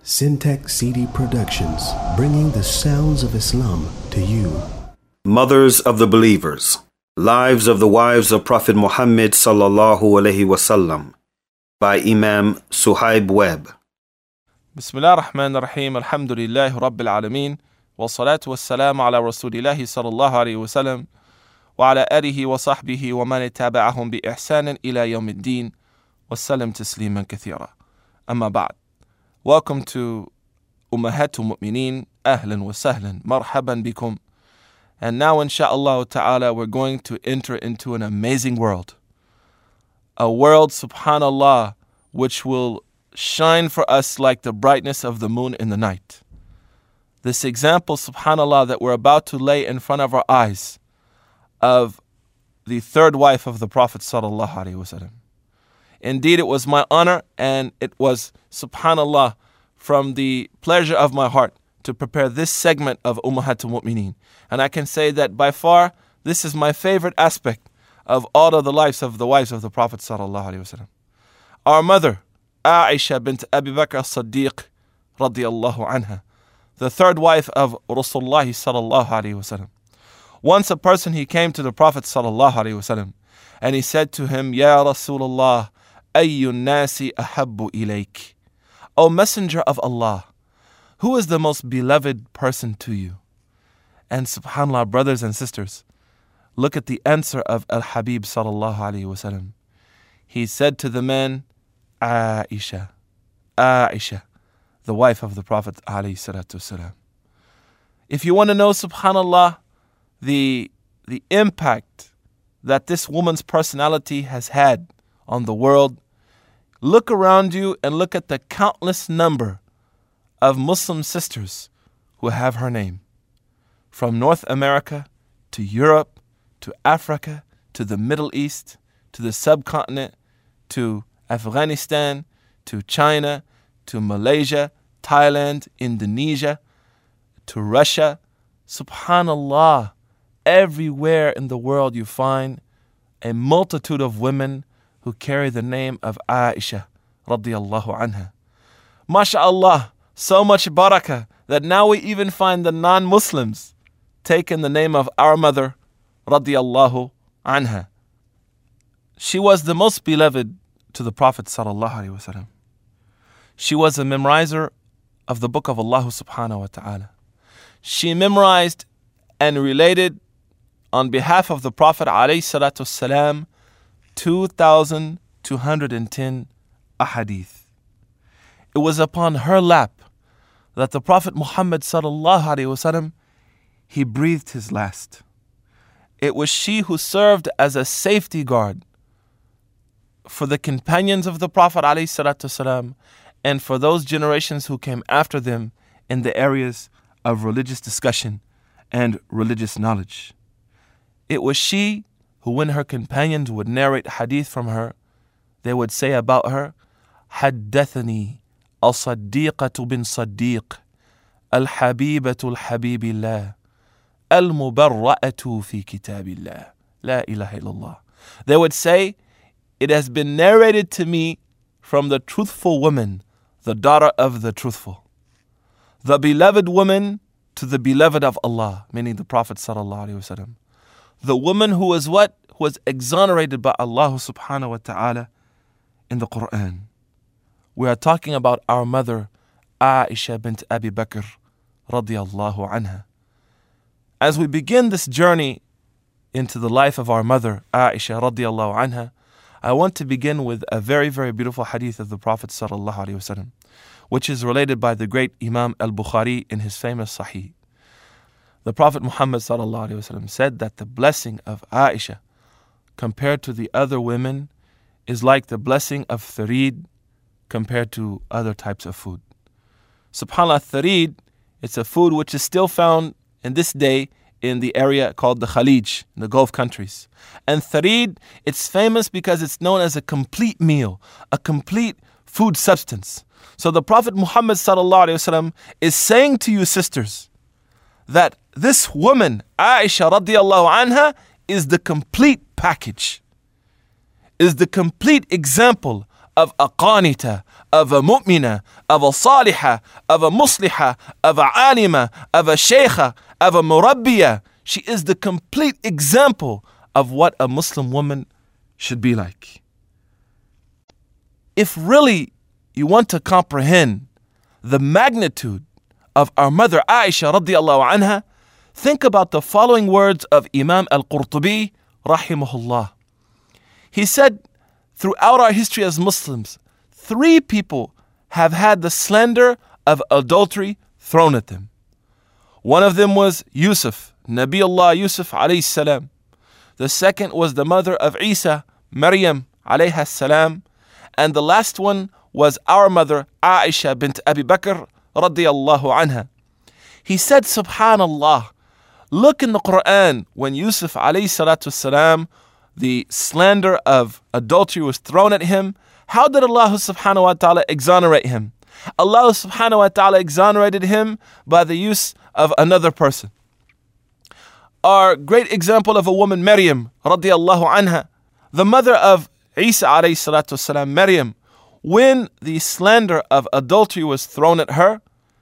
Syntax CD Productions, bringing the sounds of Islam to you. Mothers of the Believers, Lives of the Wives of Prophet Muhammad sallallahu alaihi wasallam, by Imam Suhaib Webb. Bismillah ar-Rahman ar-Rahim, alhamdulillahi rabbil alameen, wa salatu wa salam ala rasulillahi sallallahu alayhi wa sallam, wa ala alihi wa sahbihi wa man taba'ahum bi ihsanin ila yawmiddin, wa salam tasliman kathira. Amma ba'd. Welcome to Ummahatul Mu'mineen, ahlan wa sahlan, marhaban bikum. And now insha'Allah ta'ala we're going to enter into an amazing world. A world, subhanallah, which will shine for us like the brightness of the moon in the night. This example, subhanallah, that we're about to lay in front of our eyes of the third wife of the Prophet sallallahu alaihi wasallam. Indeed, it was my honor and it was, subhanallah, from the pleasure of my heart to prepare this segment of Ummahatul Mu'mineen. And I can say that by far, this is my favorite aspect of all of the lives of the wives of the Prophet sallallahu alaihi wasallam. Our mother, Aisha bint Abi Bakr as-Siddiq radiyallahu anha, the third wife of Rasulullah sallallahu alaihi wasallam. Once a person, he came to the Prophet sallallahu alaihi wasallam and he said to him, Ya Rasulullah, ayyun nasi ahabbu ilayk. O Messenger of Allah, who is the most beloved person to you? And subhanallah, brothers and sisters, look at the answer of Al-Habib sallallahu alaihi wasallam. He said to the man, Aisha, the wife of the Prophet alayhi salatu wasalam. If you want to know, subhanallah, the impact that this woman's personality has had on the world, look around you and look at the countless number of Muslim sisters who have her name. From North America to Europe to Africa to the Middle East to the subcontinent to Afghanistan to China to Malaysia, Thailand, Indonesia to Russia. Subhanallah, everywhere in the world you find a multitude of women who carry the name of Aisha radiyallahu anha. MashaAllah, so much barakah that now we even find the non-Muslims taking the name of our mother radiyallahu anha. She was the most beloved to the Prophet sallallahu alaihi wasallam. She was a memorizer of the book of Allah subhanahu wa ta'ala. She memorized and related on behalf of the Prophet alayhi salatu salam 2,210 ahadith. It was upon her lap that the Prophet Muhammad sallallahu alaihi wasallam, he breathed his last. It was she who served as a safety guard for the companions of the Prophet alayhi salatu salam and for those generations who came after them in the areas of religious discussion and religious knowledge. It was she who, when her companions would narrate hadith from her, they would say about her, حدثني الصديقة بن صديق الحبيبة الحبيب الله المبرأة في كتاب الله لا إله إلا الله. They would say, it has been narrated to me from the truthful woman, the daughter of the truthful, the beloved woman to the beloved of Allah, meaning the Prophet sallallahu alaihi wasallam. The woman who was what? Who was exonerated by Allah subhanahu wa ta'ala in the Quran. We are talking about our mother, Aisha bint Abi Bakr radiyallahu anha. As we begin this journey into the life of our mother, Aisha radiyallahu anha, I want to begin with a very, very beautiful hadith of the Prophet sallallahu alaihi wasallam, which is related by the great Imam al-Bukhari in his famous Sahih. The Prophet Muhammad sallallahu alaihi wasallam said that the blessing of Aisha compared to the other women is like the blessing of tharid compared to other types of food. SubhanAllah, tharid, it's a food which is still found in this day in the area called the Khalij, in the Gulf countries. And tharid, it's famous because it's known as a complete meal, a complete food substance. So the Prophet Muhammad sallallahu alaihi wasallam is saying to you sisters that this woman, Aisha radiyallahu anha, is the complete package, is the complete example of a qanita, of a mu'mina, of a salihah, of a muslihah, of a alima, of a shaykha, of a murabbiya. She is the complete example of what a Muslim woman should be like. If really you want to comprehend the magnitude of our mother Aisha radiallahu anha, think about the following words of Imam al-Qurtubi rahimahullah. He said, throughout our history as Muslims, 3 people have had the slander of adultery thrown at them. One of them was Yusuf, Nabiullah Yusuf alayhi salam. The second was the mother of Isa, Maryam alayha salam. And the last one was our mother Aisha bint Abi Bakr radiyallahu anha. He said, subhanallah, look in the Quran when Yusuf alayhi salatu salam, the slander of adultery was thrown at him. How did Allah subhanahu wa ta'ala exonerate him? Allah subhanahu wa ta'ala exonerated him by the use of another person. Our great example of a woman, Maryam radiyallahu anha, the mother of Isa alayhi salatu salam, Maryam, when the slander of adultery was thrown at her,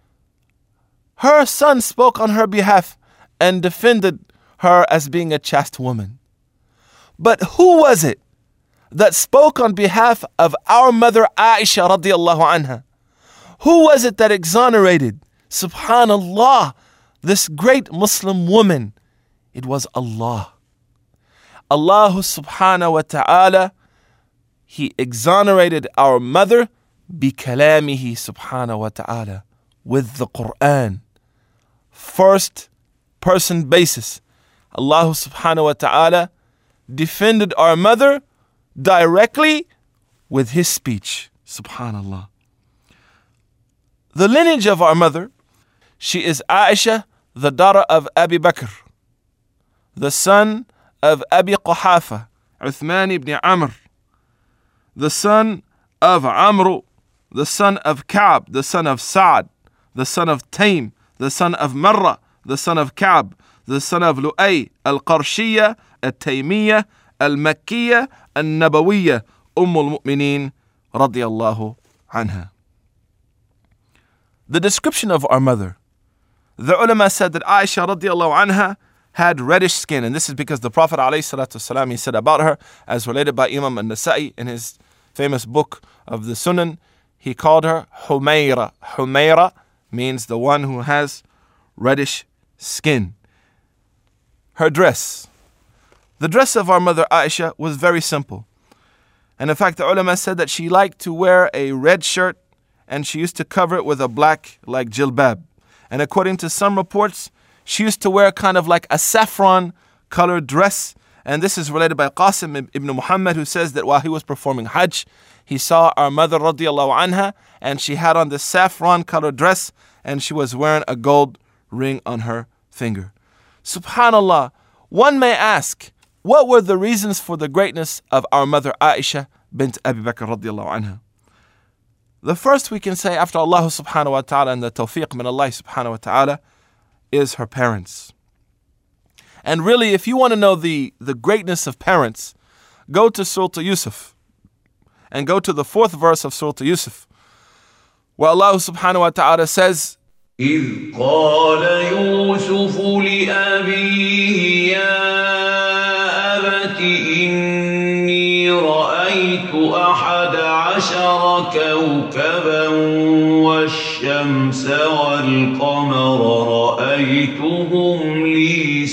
her son spoke on her behalf and defended her as being a chaste woman. But who was it that spoke on behalf of our mother Aisha radiallahu anha? Who was it that exonerated, subhanallah, this great Muslim woman? It was Allah. Allah subhanahu wa ta'ala, He exonerated our mother bikalamihi subhanahu wa ta'ala, with the Quran. First person basis. Allah subhanahu wa ta'ala defended our mother directly with His speech. Subhanallah. The lineage of our mother, she is Aisha, the daughter of Abi Bakr, the son of Abi Quhafa, Uthman ibn Amr, the son of Amr, the son of Ka'b, the son of Sa'd, the son of Taym, the son of Marra, the son of Ka'b, the son of Lu'ay, al-Qarshiyya, al-Taymiyya, al-Makkiyya, al-Nabawiyya, al-Mu'mineen, radiyallahu anha. The description of our mother. The ulama said that Aisha radiyallahu anha had reddish skin, and this is because the Prophet alayhi salatu wasalam, he said about her, as related by Imam al-Nasa'i in his famous book of the Sunan, he called her Humayra. Humayra means the one who has reddish skin. Her dress. The dress of our mother Aisha was very simple. And in fact, the ulama said that she liked to wear a red shirt and she used to cover it with a black, like jilbab. And according to some reports, she used to wear kind of like a saffron colored dress. And this is related by Qasim ibn Muhammad, who says that while he was performing Hajj, he saw our mother radiallahu anha, and she had on this saffron colored dress, and she was wearing a gold ring on her finger. Subhanallah, one may ask, what were the reasons for the greatness of our mother Aisha bint Abi Bakr radiallahu anha? The first we can say, after Allah subhanahu wa ta'ala and the tawfiq min Allah subhanahu wa ta'ala, is her parents. And really, if you want to know the greatness of parents, go to Surah Yusuf and go to the 4th verse of Surah Yusuf, where Allah subhanahu wa ta'ala says, إذ قال يوسف لأبيه يا أبت إني رأيت 11 كوكبا والشمس والقمر رأيتهم لي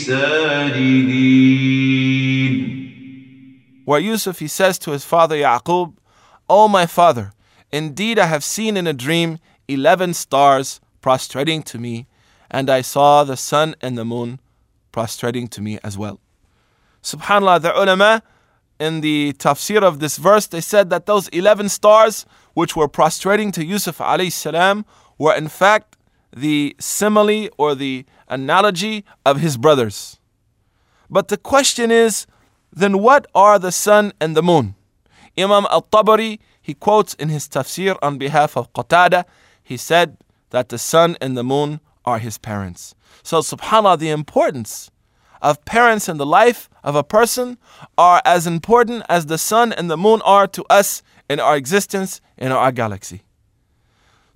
ساجدين. Where Yusuf, he says to his father Yaqub, "O my father, indeed I have seen in a dream 11 stars prostrating to me, and I saw the sun and the moon prostrating to me as well." SubhanAllah, the ulama in the tafsir of this verse, they said that those 11 stars which were prostrating to Yusuf alayhi salam were in fact the simile or the analogy of his brothers. But the question is, then what are the sun and the moon? Imam al-Tabari, he quotes in his tafsir on behalf of Qatada, he said that the sun and the moon are his parents. So subhanAllah, the importance of parents in the life of a person are as important as the sun and the moon are to us in our existence in our galaxy.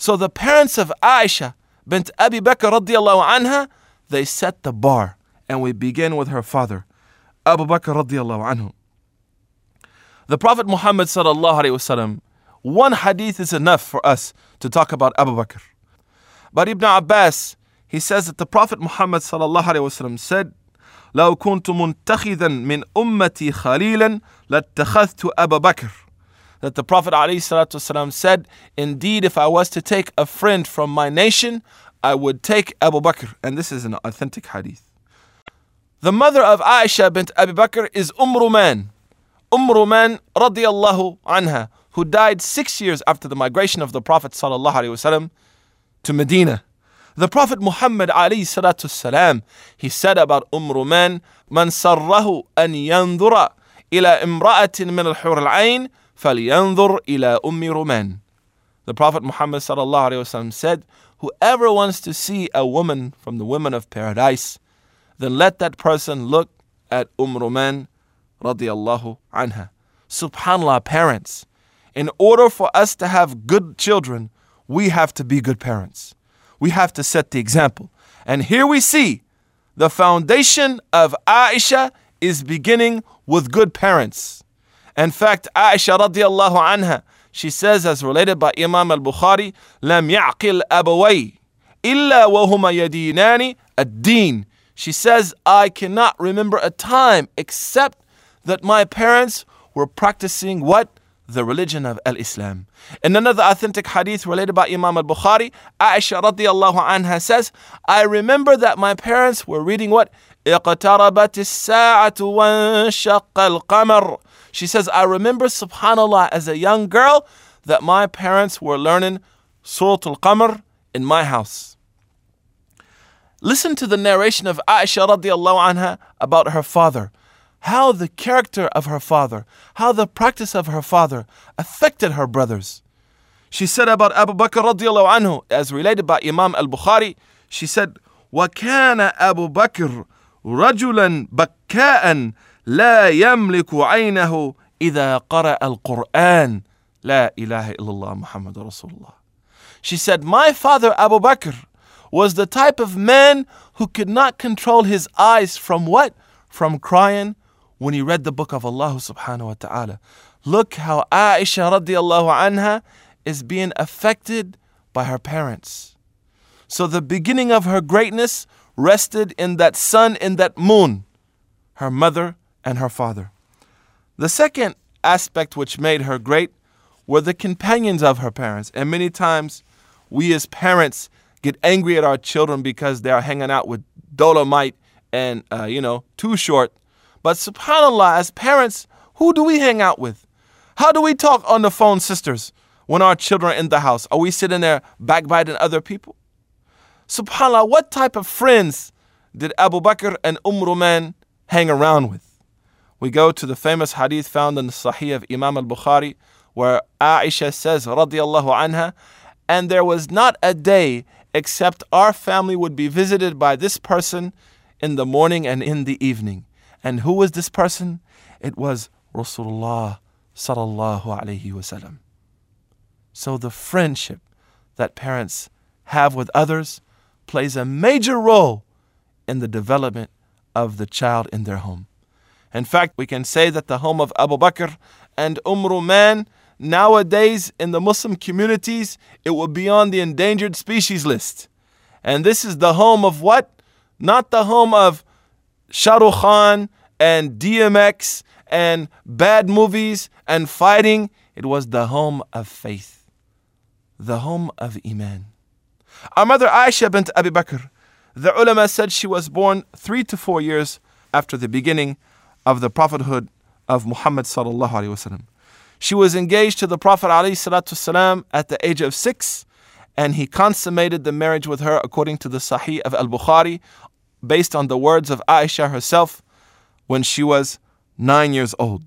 So the parents of Aisha bint Abi Bakr radiallahu anha, they set the bar. And we begin with her father, Abu Bakr radiallahu anhu. The Prophet Muhammad sallallahu alayhi wasallam, one hadith is enough for us to talk about Abu Bakr. But Ibn Abbas, he says that the Prophet Muhammad sallallahu alayhi wasallam said, لو كنت منتخذا من أمتي خليلا لاتخذت أبا بكر. That the Prophet ﷺ said, indeed, if I was to take a friend from my nation, I would take Abu Bakr. And this is an authentic hadith. The mother of Aisha bint Abi Bakr is Ruman. Ruman radiyallahu anha, who died 6 years after the migration of the Prophet ﷺ to Medina. The Prophet Muhammad ﷺ, he said about Ruman, من سره أن ينظر إلى امرأة من الحور العين فلينظر إلى Ruman. The Prophet Muhammad ﷺ said, whoever wants to see a woman from the women of paradise, then let that person look at Ruman radiyallahu anha. Subhanallah, parents, in order for us to have good children, we have to be good parents. We have to set the example. And here we see the foundation of Aisha is beginning with good parents. In fact, Aisha radiallahu anha, she says, as related by Imam al-Bukhari, لم يعقل أبوي إلا وهما يدينان الدين. She says, I cannot remember a time except that my parents were practicing what? The religion of al-Islam. In another authentic hadith related by Imam al-Bukhari, Aisha radiallahu anha says, I remember that my parents were reading what? اقتربت الساعة وانشق القمر. She says, I remember, subhanallah, as a young girl, that my parents were learning Surah Al-Qamar in my house. Listen to the narration of Aisha radiallahu anha about her father. How the character of her father, how the practice of her father affected her brothers. She said about Abu Bakr radiallahu anhu, as related by Imam al-Bukhari, she said, وَكَانَ أَبُو بَكْرٍ رَجُلًا بَكَّاءً لا يملك عينه إذا قرأ القرآن لا إله إلا الله محمد رسول الله. She said, my father Abu Bakr was the type of man who could not control his eyes from what? From crying when he read the book of Allah subhanahu wa ta'ala. Look how Aisha radiallahu anha is being affected by her parents. So the beginning of her greatness rested in that sun, in that moon, her mother and her father. The second aspect which made her great were the companions of her parents. And many times we as parents get angry at our children because they are hanging out with Dolomite and, Too Short. But subhanallah, as parents, who do we hang out with? How do we talk on the phone, sisters, when our children are in the house? Are we sitting there backbiting other people? Subhanallah, what type of friends did Abu Bakr and Ruman hang around with? We go to the famous hadith found in the Sahih of Imam al-Bukhari, where Aisha says, radiyallahu anha, and there was not a day except our family would be visited by this person in the morning and in the evening. And who was this person? It was Rasulullah sallallahu alayhi wasallam. So the friendship that parents have with others plays a major role in the development of the child in their home. In fact, we can say that the home of Abu Bakr and Ruman nowadays in the Muslim communities, it will be on the endangered species list. And this is the home of what? Not the home of Shah Rukh Khan and DMX and bad movies and fighting. It was the home of faith, the home of Iman. Our mother Aisha bint Abi Bakr, the ulama said she was born 3 to 4 years after the beginning of the prophethood of Muhammad sallallahu alaihi wasallam. She was engaged to the Prophet alayhi salatu wasalam at the age of 6, and he consummated the marriage with her according to the Sahih of al-Bukhari, based on the words of Aisha herself, when she was 9 years old.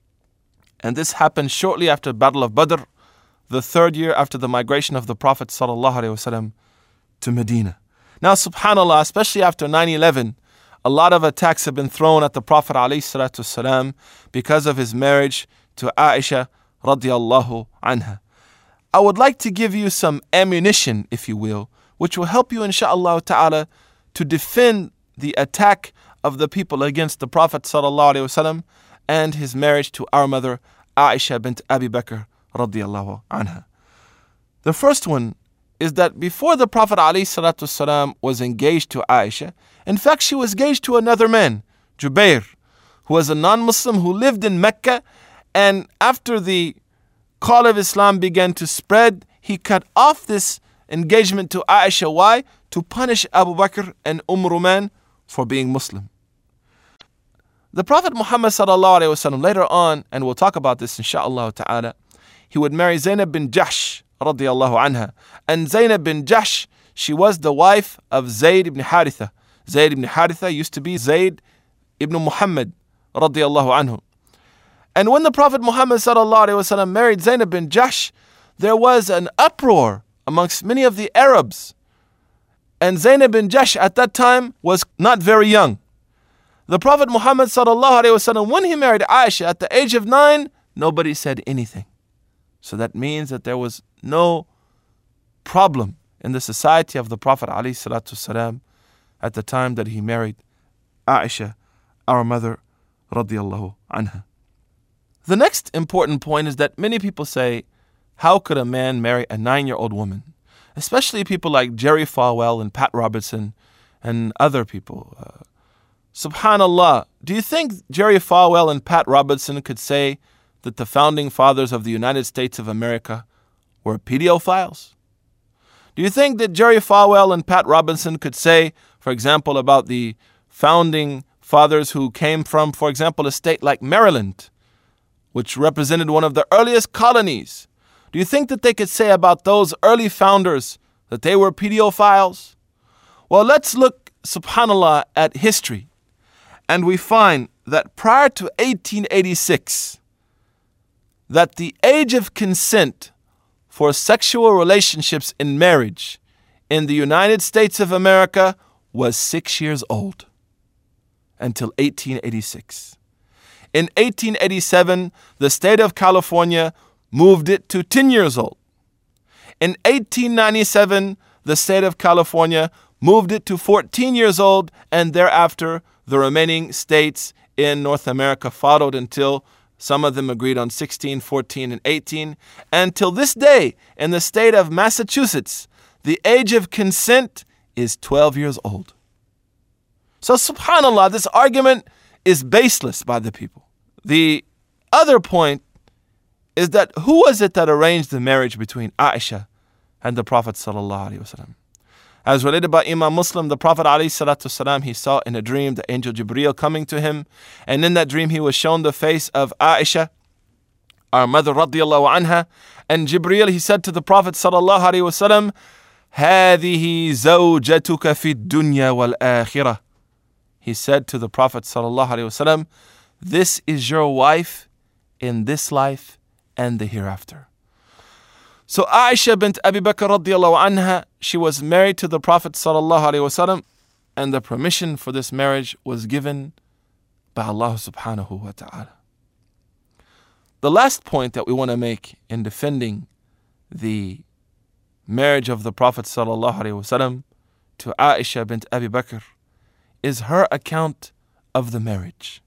And this happened shortly after the Battle of Badr, the 3rd year after the migration of the Prophet sallallahu alaihi wasallam to Medina. Now, subhanallah, especially after 9/11, a lot of attacks have been thrown at the Prophet ﷺ because of his marriage to Aisha radiallahu anha. I would like to give you some ammunition, if you will, which will help you, inshaAllah ta'ala, to defend the attack of the people against the Prophet sallallahu alaihi wasallam and his marriage to our mother, Aisha bint Abi Bakr radiyallahu anha. The first one is that before the Prophet ﷺ was engaged to Aisha, in fact, she was engaged to another man, Jubair, who was a non-Muslim who lived in Mecca, and after the call of Islam began to spread, he cut off this engagement to Aisha. Why? To punish Abu Bakr and Ruman for being Muslim. The Prophet Muhammad ﷺ later on, and we'll talk about this inshaAllah ta'ala, he would marry Zainab bin Jahsh radiyallahu anha. And Zainab bin Jahsh, she was the wife of Zayd ibn Haritha. Zayd ibn Haritha used to be Zayd ibn Muhammad radiyallahu anhu. And when the Prophet Muhammad sallallahu alaihi wasallam married Zainab bin Jahsh, there was an uproar amongst many of the Arabs. And Zainab bin Jahsh at that time was not very young. The Prophet Muhammad sallallahu alaihi wasallam, when he married Aisha at the age of 9, nobody said anything. So that means that there was no problem in the society of the Prophet alayhi salatu salam at the time that he married Aisha, our mother radiyallahu anha. The next important point is that many people say, how could a man marry a 9-year-old woman? Especially people like Jerry Falwell and Pat Robertson and other people. Subhanallah, do you think Jerry Falwell and Pat Robertson could say that the founding fathers of the United States of America were pedophiles? Do you think that Jerry Falwell and Pat Robertson could say, for example, about the founding fathers who came from, for example, a state like Maryland, which represented one of the earliest colonies? Do you think that they could say about those early founders that they were pedophiles? Well, let's look, subhanallah, at history. And we find that prior to 1886, that the age of consent for sexual relationships in marriage in the United States of America was 6 years old until 1886. In 1887, the state of California moved it to 10 years old. In 1897, the state of California moved it to 14 years old, and thereafter, the remaining states in North America followed until some of them agreed on 16, 14, and 18. And till this day, in the state of Massachusetts, the age of consent is 12 years old. So subhanAllah, this argument is baseless by the people. The other point is that who was it that arranged the marriage between Aisha and the Prophet sallallahu alaihi wasallam? As related by Imam Muslim, the Prophet ﷺ, he saw in a dream the angel Jibreel coming to him, and in that dream he was shown the face of Aisha, our mother radiyallahu anha, and Jibreel, he said to the Prophet ﷺ, هذه زوجتك في الدنيا والآخرة. He said to the Prophet ﷺ, this is your wife in this life and the hereafter. So Aisha bint Abi Bakr radiyallahu anha, she was married to the Prophet sallallahu alaihi wasallam, and the permission for this marriage was given by Allah subhanahu wa ta'ala. The last point that we want to make in defending the marriage of the Prophet sallallahu alaihi wasallam to Aisha bint Abi Bakr is her account of the marriage.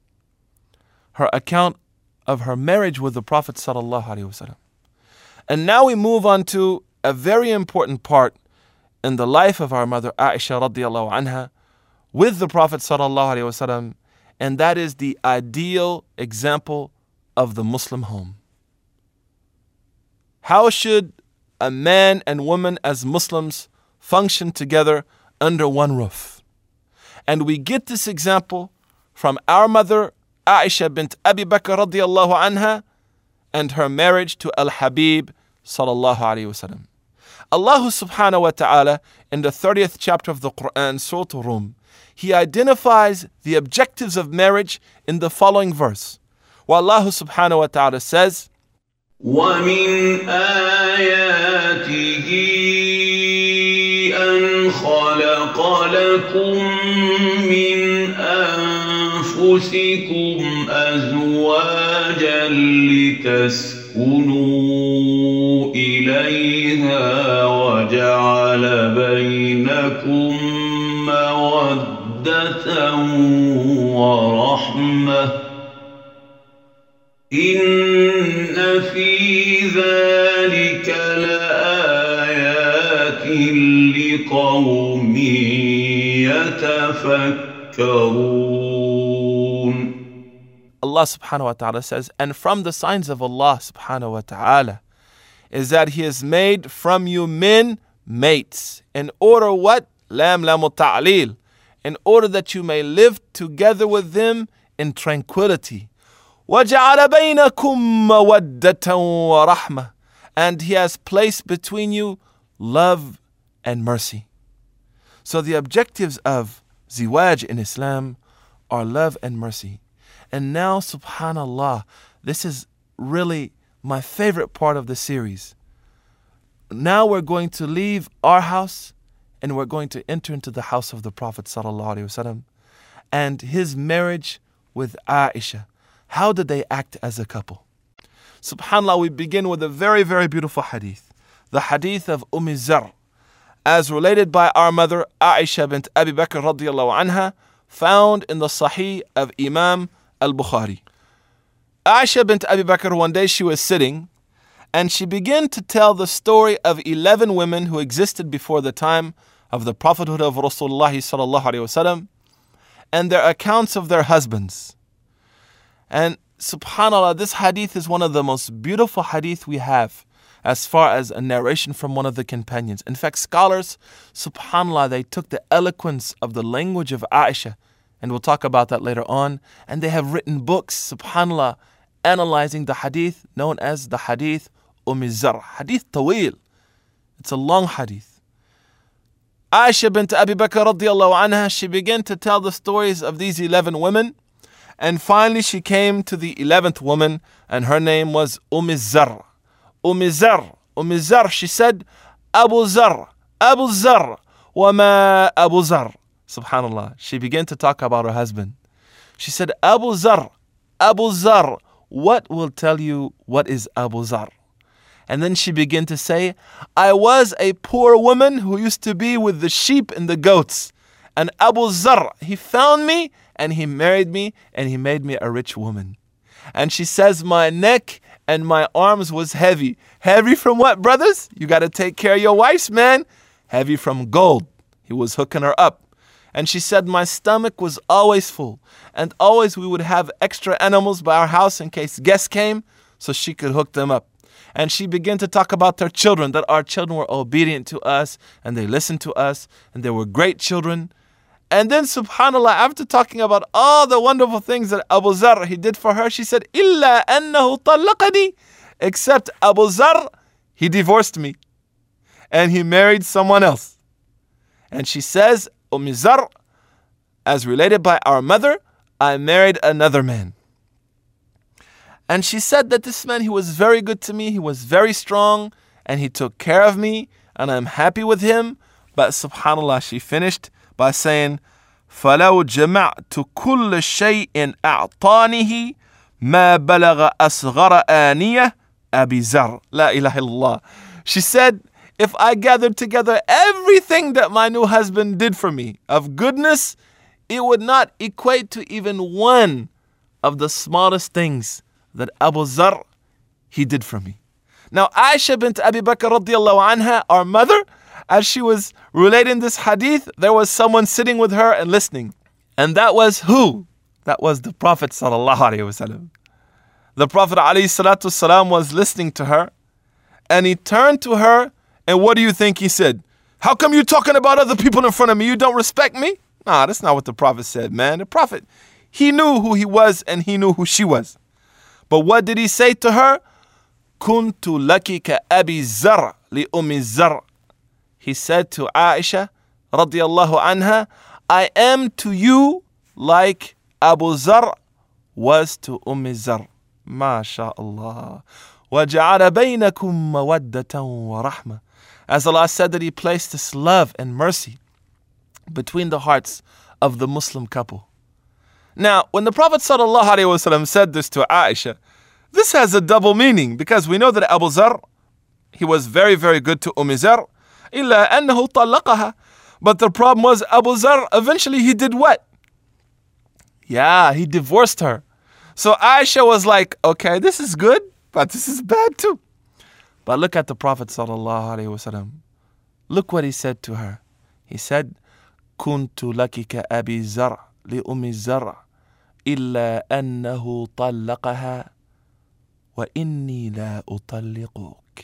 Her account of her marriage with the Prophet sallallahu alaihi wasallam. And now we move on to a very important part in the life of our mother Aisha radiyallahu anha with the Prophet sallallahu alaihi wasallam, and that is the ideal example of the Muslim home. How should a man and woman as Muslims function together under one roof? And we get this example from our mother Aisha bint Abi Bakr radiyallahu anha and her marriage to Al-Habib sallallahu alayhi wasallam. Allah subhanahu wa ta'ala in the 30th chapter of the Quran, Surah Rum, He identifies the objectives of marriage in the following verse. While Allah subhanahu wa ta'ala says, وَمِنْ آيَاتِهِ أَنْ خَلَقَ لَكُم مِّنْ أَنفُسِكُمْ أَزْوَاجًا لِتَسْكُنُوا فيها وجعل بينكم مودة ورحمة إن في ذلك لآيات لقوم يتفكرون. Allah subhanahu wa ta'ala says, and from the signs of Allah subhanahu wa ta'ala is that He has made from you men mates. In order what? Lam lamu ta'lil. In order that you may live together with them in tranquility. وَجَعَلَ بَيْنَكُمْ مَوَدَّةً وَرَحْمَةً. And He has placed between you love and mercy. So the objectives of ziwaj in Islam are love and mercy. And now, subhanallah, this is really my favorite part of the series. Now we're going to leave our house and we're going to enter into the house of the Prophet ﷺ and his marriage with Aisha. How did they act as a couple? SubhanAllah, we begin with a very, very beautiful hadith. The hadith of Zar, as related by our mother Aisha bint Abi Bakr radiallahu anha, found in the Sahih of Imam al-Bukhari. Aisha bint Abi Bakr, one day she was sitting and she began to tell the story of 11 women who existed before the time of the prophethood of Rasulullah sallallahu alaihi wasallam and their accounts of their husbands. And subhanAllah, this hadith is one of the most beautiful hadith we have as far as a narration from one of the companions. In fact, scholars, subhanAllah, they took the eloquence of the language of Aisha, and we'll talk about that later on, and they have written books, subhanAllah, analyzing the hadith known as the hadith Zar, hadith tawil. It's a long hadith. Aisha bint Abi Bakr radiallahu anha, she began to tell the stories of these 11 women, and finally she came to the 11th woman, and her name was Zar. Zar, she said, Abu Zar, wa ma Abu Zar. Subhanallah, she began to talk about her husband. She said, Abu Zar, what will tell you what is Abu Zar? And then she began to say, I was a poor woman who used to be with the sheep and the goats. And Abu Zar, he found me and he married me and he made me a rich woman. And she says, my neck and my arms was heavy. Heavy from what, brothers? You got to take care of your wives, man. Heavy from gold. He was hooking her up. And she said, my stomach was always full. And always we would have extra animals by our house in case guests came so she could hook them up. And she began to talk about their children, that our children were obedient to us and they listened to us and they were great children. And then subhanAllah, after talking about all the wonderful things that Abu Zar, he did for her, she said, إِلَّا أَنَّهُ طَلَّقَنِي, except Abu Zar, he divorced me and he married someone else. And she says, Zar, as related by our mother, I married another man. And she said that this man, he was very good to me, he was very strong, and he took care of me, and I'm happy with him. But subhanAllah, she finished by saying, فَلَوْ جَمَعْتُ كُلَّ شَيْءٍ أَعْطَانِهِ مَا بَلَغَ أَصْغَرَ آنِيَةَ أَبِي زَرْ. La ilaha illallah. She said, if I gathered together everything that my new husband did for me of goodness, it would not equate to even one of the smallest things that Abu Zar, he did for me. Now, Aisha bint Abi Bakr radiallahu anha, our mother, as she was relating this hadith, there was someone sitting with her and listening. And that was who? That was the Prophet sallallahu alaihi wasallam. The Prophet alayhi salatu wasalam was listening to her, and he turned to her, and what do you think he said? How come you talking about other people in front of me? You don't respect me? Nah, that's not what the Prophet said, man. The Prophet, he knew who he was and he knew who she was. But what did he say to her? Kuntu laki ka Abi Zar li Zar. He said to Aisha radiyallahu anha, I am to you like Abu Zar was to Zar. MashaAllah. وَجَعَلَ بَيْنَكُمْ مَوَدَّةً وَرَحْمَةً. As Allah said that He placed this love and mercy between the hearts of the Muslim couple. Now, when the Prophet ﷺ said this to Aisha, this has a double meaning because we know that Abu Zar, he was very, very good to Zar. إلا أنه طلقها. But the problem was Abu Zar, eventually he did what? Yeah, he divorced her. So Aisha was like, okay, this is good, but this is bad too. But look at the Prophet sallallahu alaihi wasallam. Look what he said to her. He said, كنت لك كأبي زرع لأم الزرع إلا أنه طلقها وإني لا أطلقك.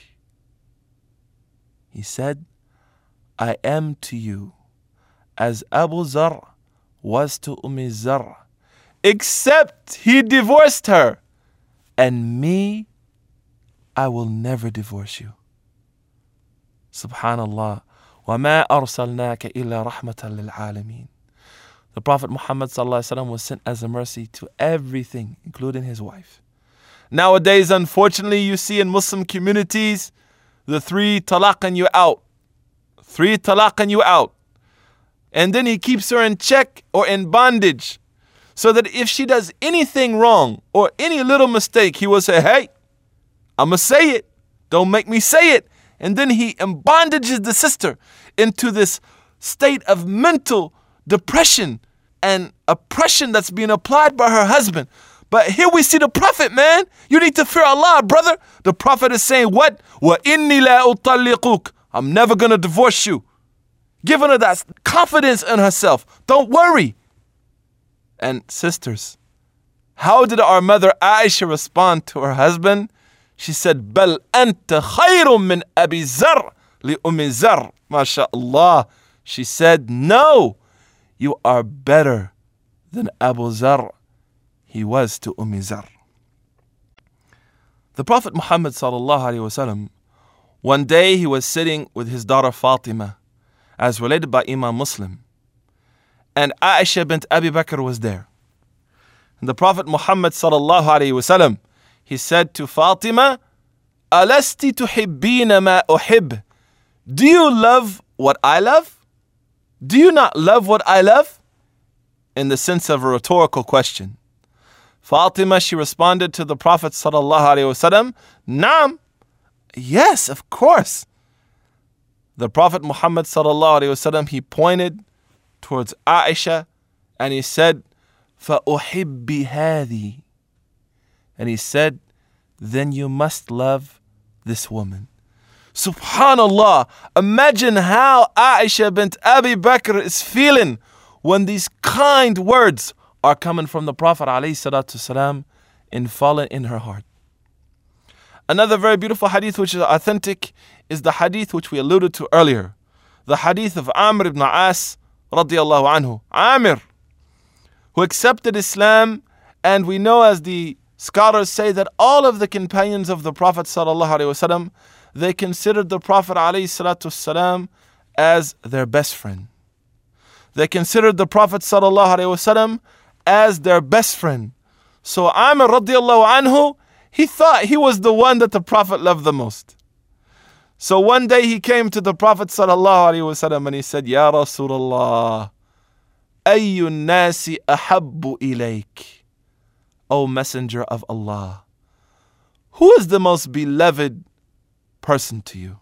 He said, I am to you as Abu Zar was to Zar, except he divorced her, and me, I will never divorce you. Subhanallah. وَمَا أَرْسَلْنَاكَ إِلَّا رَحْمَةً لِلْعَالَمِينَ. The Prophet Muhammad ﷺ was sent as a mercy to everything, including his wife. Nowadays, unfortunately, you see in Muslim communities, the 3 talaq and you out. 3 talaq and you out. And then he keeps her in check or in bondage, so that if she does anything wrong or any little mistake, he will say, hey, I'm going to say it. Don't make me say it. And then he bondages the sister into this state of mental depression and oppression that's being applied by her husband. But here we see the Prophet, man. You need to fear Allah, brother. The Prophet is saying what? وَإِنِّي لَا أُطَلِّقُكَ. I'm never going to divorce you. Giving her that confidence in herself. Don't worry. And sisters, how did our mother Aisha respond to her husband? She said, بَلْ أَنْتَ خَيْرٌ مِّنْ أَبِي زَرْ لِأُمِّ زَرْ. MashaAllah. She said, no, you are better than Abu Zar. He was to Zar. The Prophet Muhammad sallallahu alaihi wasallam, one day he was sitting with his daughter Fatima, as related by Imam Muslim, and Aisha bint Abi Bakr was there. And the Prophet Muhammad sallallahu alaihi wasallam, he said to Fatima, Alasti tuhibbina ma uhib. Do you love what I love? Do you not love what I love? In the sense of a rhetorical question. Fatima, she responded to the Prophet sallallahu alaihi wasallam, Naam. Yes, of course. The Prophet Muhammad sallallahu alaihi wasallam, he pointed towards Aisha and he said, فَأُحِبِّ هَذِي. And he said, then you must love this woman. Subhanallah. Imagine how Aisha bint Abi Bakr is feeling when these kind words are coming from the Prophet ﷺ and falling in her heart. Another very beautiful hadith which is authentic is the hadith which we alluded to earlier. The hadith of Amr ibn As radiyallahu anhu. Amr, who accepted Islam, and we know, as the scholars say, that all of the companions of the Prophet ﷺ, they considered the Prophet ﷺ as their best friend. They considered the Prophet ﷺ as their best friend. So Amr radiallahu anhu, he thought he was the one that the Prophet loved the most. So one day he came to the Prophet ﷺ and he said, Ya Rasulullah, Ayyu nasi ahabbu ilayk. O Messenger of Allah, who is the most beloved person to you?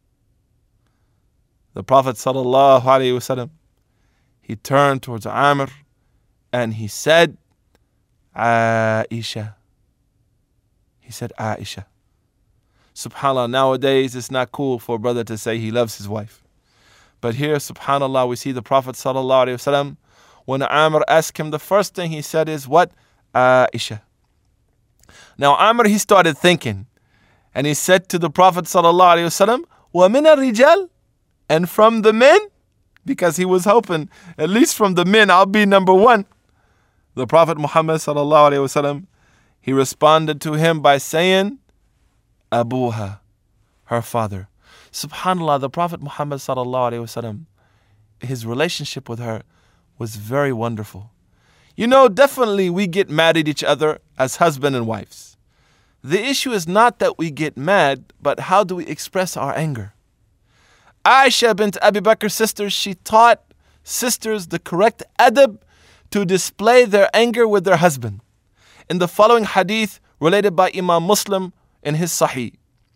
The Prophet ﷺ, he turned towards Amr and he said, Aisha. He said, Aisha. SubhanAllah, nowadays it's not cool for a brother to say he loves his wife. But here, SubhanAllah, we see the Prophet ﷺ, when Amr asked him, the first thing he said is what? Aisha. Now Amr, he started thinking, and he said to the Prophet ﷺ, وَمِنَ الرِّجَالِ. And from the men, because he was hoping, at least from the men, I'll be number one. The Prophet Muhammad ﷺ, he responded to him by saying, Abuha, her father. SubhanAllah, the Prophet Muhammad ﷺ, his relationship with her was very wonderful. You know, definitely we get mad at each other as husband and wives. The issue is not that we get mad, but how do we express our anger? Aisha bint Abi Bakr's sister, she taught sisters the correct adab to display their anger with their husband. In the following hadith related by Imam Muslim in his Sahih,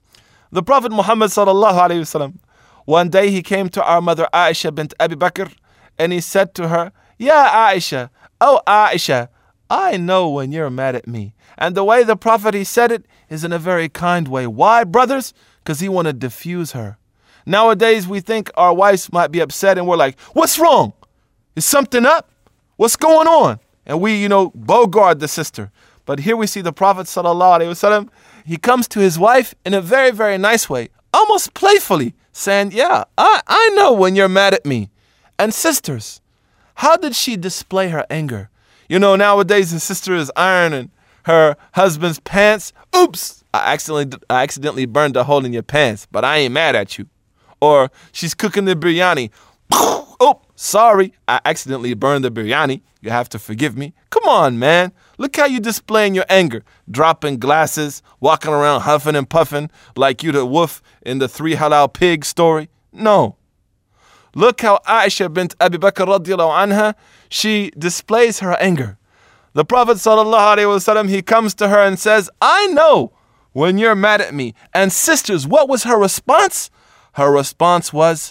The Prophet Muhammad sallallahu alayhi wasallam, one day he came to our mother Aisha bint Abi Bakr and he said to her, Ya Aisha, oh Aisha, I know when you're mad at me. And the way the Prophet, he said it is in a very kind way. Why, brothers? Because he wanted to diffuse her. Nowadays, we think our wives might be upset and we're like, what's wrong? Is something up? What's going on? And we, bogard the sister. But here we see the Prophet sallallahu alaihi wasallam, he comes to his wife in a very, very nice way, almost playfully, saying, yeah, I know when you're mad at me. And sisters, how did she display her anger? Nowadays the sister is ironing her husband's pants. Oops, I accidentally burned a hole in your pants, but I ain't mad at you. Or she's cooking the biryani. Oh, sorry, I accidentally burned the biryani. You have to forgive me. Come on, man. Look how you displaying your anger. Dropping glasses, walking around huffing and puffing like you the wolf in the 3 halal pig story. No. Look how Aisha bint Abi Bakr radiallahu anha, she displays her anger. The Prophet sallallahu alaihi wasallam, he comes to her and says, I know when you're mad at me. And sisters, what was her response? Her response was,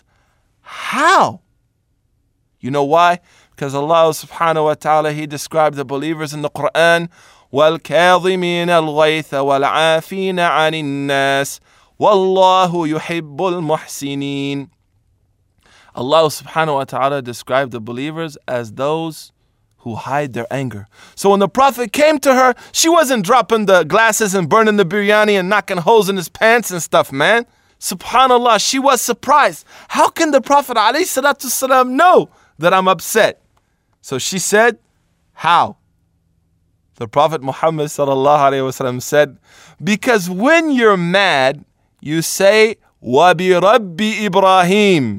how? You know why? Because Allah subhanahu wa ta'ala, he described the believers in the Quran, وَالْكَاظِمِينَ الْغَيْثَ وَالْعَافِينَ عَنِ النَّاسِ وَاللَّهُ يُحِبُّ الْمُحْسِنِينَ. Allah subhanahu wa ta'ala described the believers as those who hide their anger. So when the Prophet came to her, she wasn't dropping the glasses and burning the biryani and knocking holes in his pants and stuff, man. Subhanallah, she was surprised. How can the Prophet ﷺ know that I'm upset? So she said, how? The Prophet Muhammad ﷺ said, because when you're mad, you say, وَبِرَبِّ Ibrahim.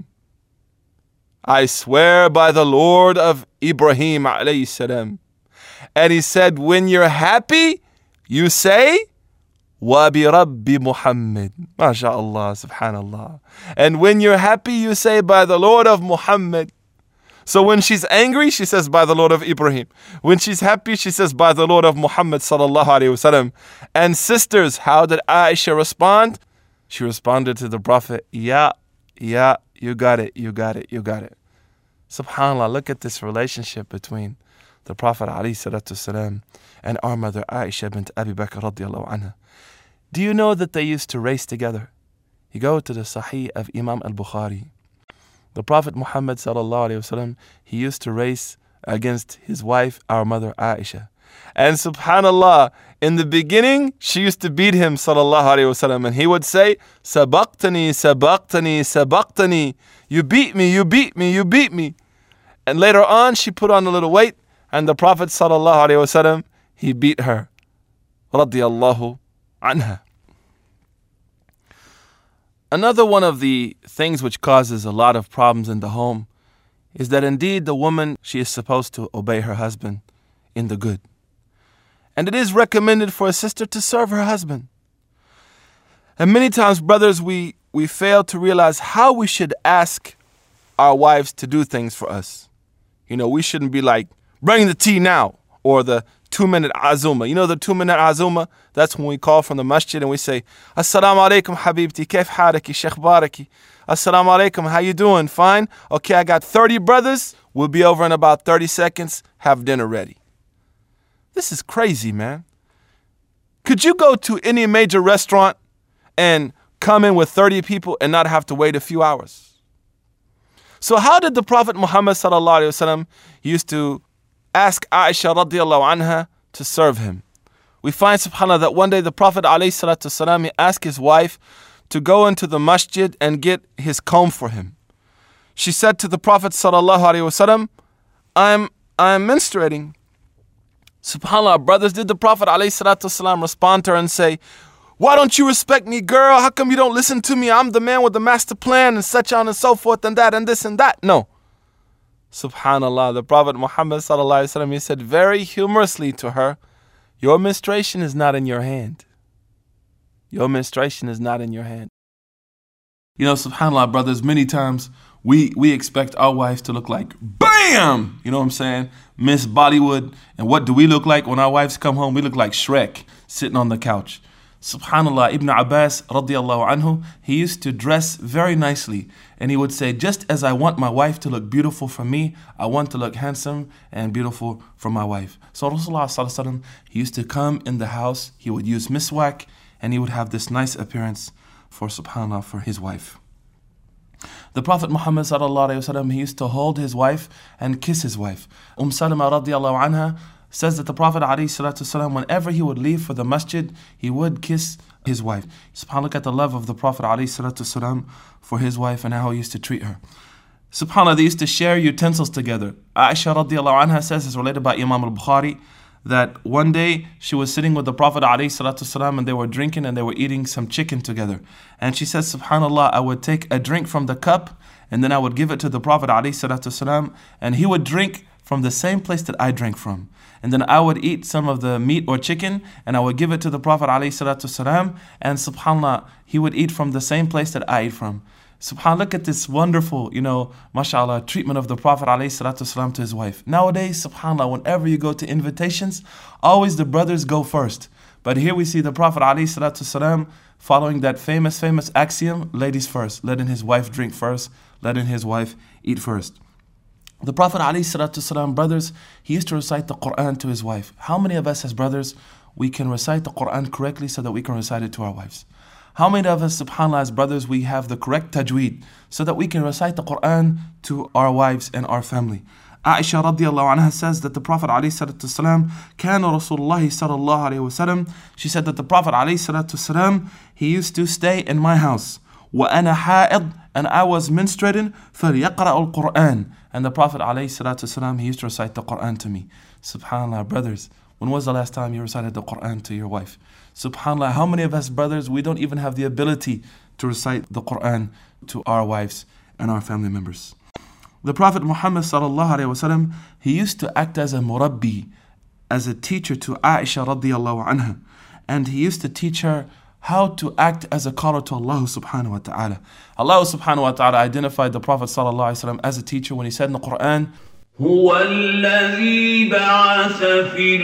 I swear by the Lord of Ibrahim alayhi salam. And he said, when you're happy, you say, وَبِرَبِّ Muhammad. MashaAllah, subhanallah. And when you're happy, you say, by the Lord of Muhammad. So when she's angry, she says, by the Lord of Ibrahim. When she's happy, she says, by the Lord of Muhammad sallallahu alayhi wasallam. And sisters, how did Aisha respond? She responded to the Prophet, yeah, you got it. SubhanAllah, look at this relationship between the Prophet ﷺ and our mother Aisha bint Abi Bakr radiallahu anha. Do you know that they used to race together? You go to the Sahih of Imam al-Bukhari. The Prophet Muhammad ﷺ, he used to race against his wife, our mother Aisha. And subhanallah, in the beginning, she used to beat him sallallahu alayhi wasallam, and he would say, Sabaqtani, sabaqtani, sabaqtani. You beat me. And later on, she put on a little weight, and the Prophet sallallahu alayhi wasallam, he beat her. Radiyallahu anha. Another one of the things which causes a lot of problems in the home is that indeed the woman, she is supposed to obey her husband in the good. And it is recommended for a sister to serve her husband. And many times, brothers, we fail to realize how we should ask our wives to do things for us. We shouldn't be like, bring the tea now, or the 2-minute azuma. The 2-minute azuma? That's when we call from the masjid and we say, Assalamu alaikum habibti, kaif haraki, sheikh baraki. Assalamu alaikum, how you doing? Fine? Okay, I got 30 brothers. We'll be over in about 30 seconds. Have dinner ready. This is crazy, man. Could you go to any major restaurant and come in with 30 people and not have to wait a few hours? So how did the Prophet Muhammad sallallahu alaihi wasallam used to ask Aisha radiallahu anha to serve him? We find, subhanAllah, that one day the Prophet alayhi salatu wasalam, he asked his wife to go into the masjid and get his comb for him. She said to the Prophet sallallahu alaihi wasallam, I'm menstruating. SubhanAllah, brothers, did the Prophet ﷺ respond to her and say, why don't you respect me, girl? How come you don't listen to me? I'm the man with the master plan and such on and so forth and that and this and that. No. SubhanAllah, the Prophet Muhammad ﷺ, he said very humorously to her, your menstruation is not in your hand. Your menstruation is not in your hand. SubhanAllah, brothers, many times we expect our wives to look like, bam! You know what I'm saying? Miss Bollywood. And what do we look like when our wives come home? We look like Shrek sitting on the couch. Subhanallah, Ibn Abbas radiallahu anhu, he used to dress very nicely. And he would say, just as I want my wife to look beautiful for me, I want to look handsome and beautiful for my wife. So Rasulullah sallallahu alaihi wasallam, he used to come in the house, he would use miswak, and he would have this nice appearance for subhanallah, for his wife. The Prophet Muhammad sallallahu alaihi wasallam, he used to hold his wife and kiss his wife. Salama radiallahu anha says that the Prophet ﷺ, whenever he would leave for the masjid, he would kiss his wife. SubhanAllah, look at the love of the Prophet ﷺ for his wife and how he used to treat her. SubhanAllah, they used to share utensils together. Aisha radiallahu anha says, is related by Imam al-Bukhari, that one day she was sitting with the Prophet ﷺ and they were drinking and they were eating some chicken together. And she says, SubhanAllah, I would take a drink from the cup and then I would give it to the Prophet ﷺ and he would drink from the same place that I drank from. And then I would eat some of the meat or chicken and I would give it to the Prophet ﷺ, and subhanAllah, he would eat from the same place that I eat from. SubhanAllah, look at this wonderful, mashallah, treatment of the Prophet ﷺ to his wife. Nowadays, subhanAllah, whenever you go to invitations, always the brothers go first. But here we see the Prophet ﷺ following that famous axiom, ladies first, letting his wife drink first, letting his wife eat first. The Prophet ﷺ, brothers, he used to recite the Quran to his wife. How many of us as brothers, we can recite the Quran correctly so that we can recite it to our wives? How many of us, subhanAllah, as brothers, we have the correct tajweed so that we can recite the Quran to our wives and our family? Aisha radiallahu anha says that the Prophet ﷺ, كان رسول الله صلى الله عليه وسلم, she said that the Prophet ﷺ, he used to stay in my house. وأنا حائض, and I was menstruating, فليقرأ القرآن, and the Prophet ﷺ, he used to recite the Quran to me. SubhanAllah, brothers, when was the last time you recited the Quran to your wife? SubhanAllah, how many of us brothers, we don't even have the ability to recite the Quran to our wives and our family members. The Prophet Muhammad sallallahu alaihi wasallam, he used to act as a murabbi, as a teacher to Aisha radiallahu anha, and he used to teach her how to act as a caller to Allah subhanahu wa ta'ala. Allah subhanahu wa ta'ala identified the Prophet sallallahu alaihi wasallam as a teacher when he said in the Quran, هو الذي بعث في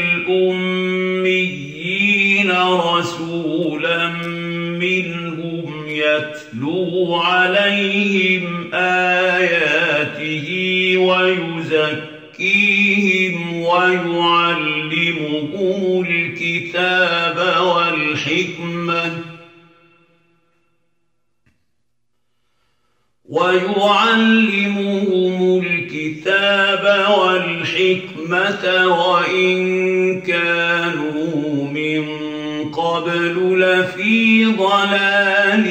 الأميين رسولا منهم يتلو عليهم آياته ويزكيهم ويعلمهم الكتاب والحكمة وإن كانوا من قبل لفي ضلال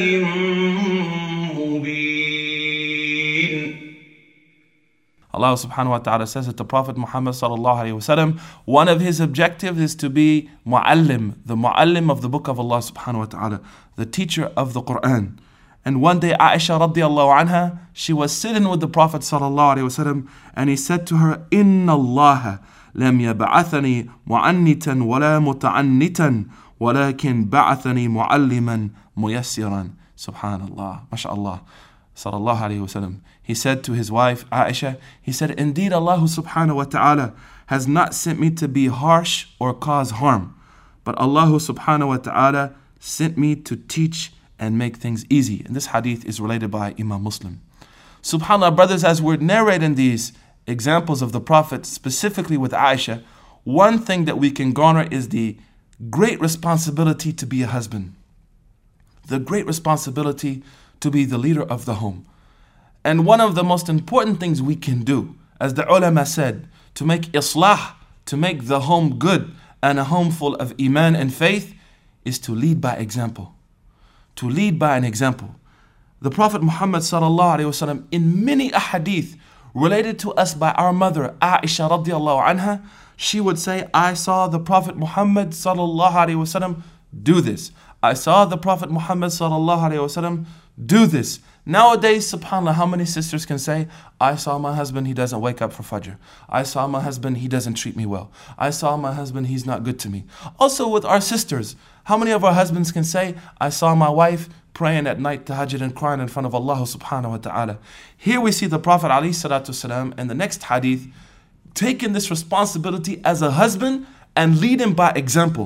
مبين. Allah subhanahu wa ta'ala says that the Prophet Muhammad sallallahu alayhi wa sallam, one of his objectives is to be mu'allim, the mu'allim of the book of Allah subhanahu wa ta'ala, the teacher of the Quran. And one day Aisha radiallahu anha, she was sitting with the Prophet sallallahu alayhi wa sallam, and he said to her, إِنَّ اللَّهَ لَمْ يَبْعَثَنِي مُعَنِّتًا وَلَا مُتَعَنِّتًا وَلَكِنْ بَعَثَنِي مُعَلِّمًا مُيَسِّرًا. Subhanallah, mashallah, sallallahu alayhi wa sallam. He said to his wife Aisha, he said, indeed Allah subhanahu wa ta'ala has not sent me to be harsh or cause harm, but Allah subhanahu wa ta'ala sent me to teach and make things easy. And this hadith is related by Imam Muslim. SubhanAllah, brothers, as we're narrating these examples of the Prophet, specifically with Aisha, one thing that we can garner is the great responsibility to be a husband, the great responsibility to be the leader of the home. And one of the most important things we can do, as the ulama said, to make islah, to make the home good and a home full of iman and faith, is to lead by example. To lead by an example. The Prophet Muhammad sallallahu alaihi wasallam, in many ahadith related to us by our mother Aisha radiallahu anha, she would say, I saw the Prophet Muhammad sallallahu alaihi wasallam do this. I saw the Prophet Muhammad sallallahu alaihi wasallam do this. Nowadays, subhanAllah, how many sisters can say, I saw my husband, he doesn't wake up for Fajr. I saw my husband, he doesn't treat me well. I saw my husband, he's not good to me. Also with our sisters, how many of our husbands can say, I saw my wife praying at night, tahajjud, and crying in front of Allah subhanahu wa ta'ala. Here we see the Prophet alayhi salatu wasalam in the next hadith taking this responsibility as a husband and leading by example.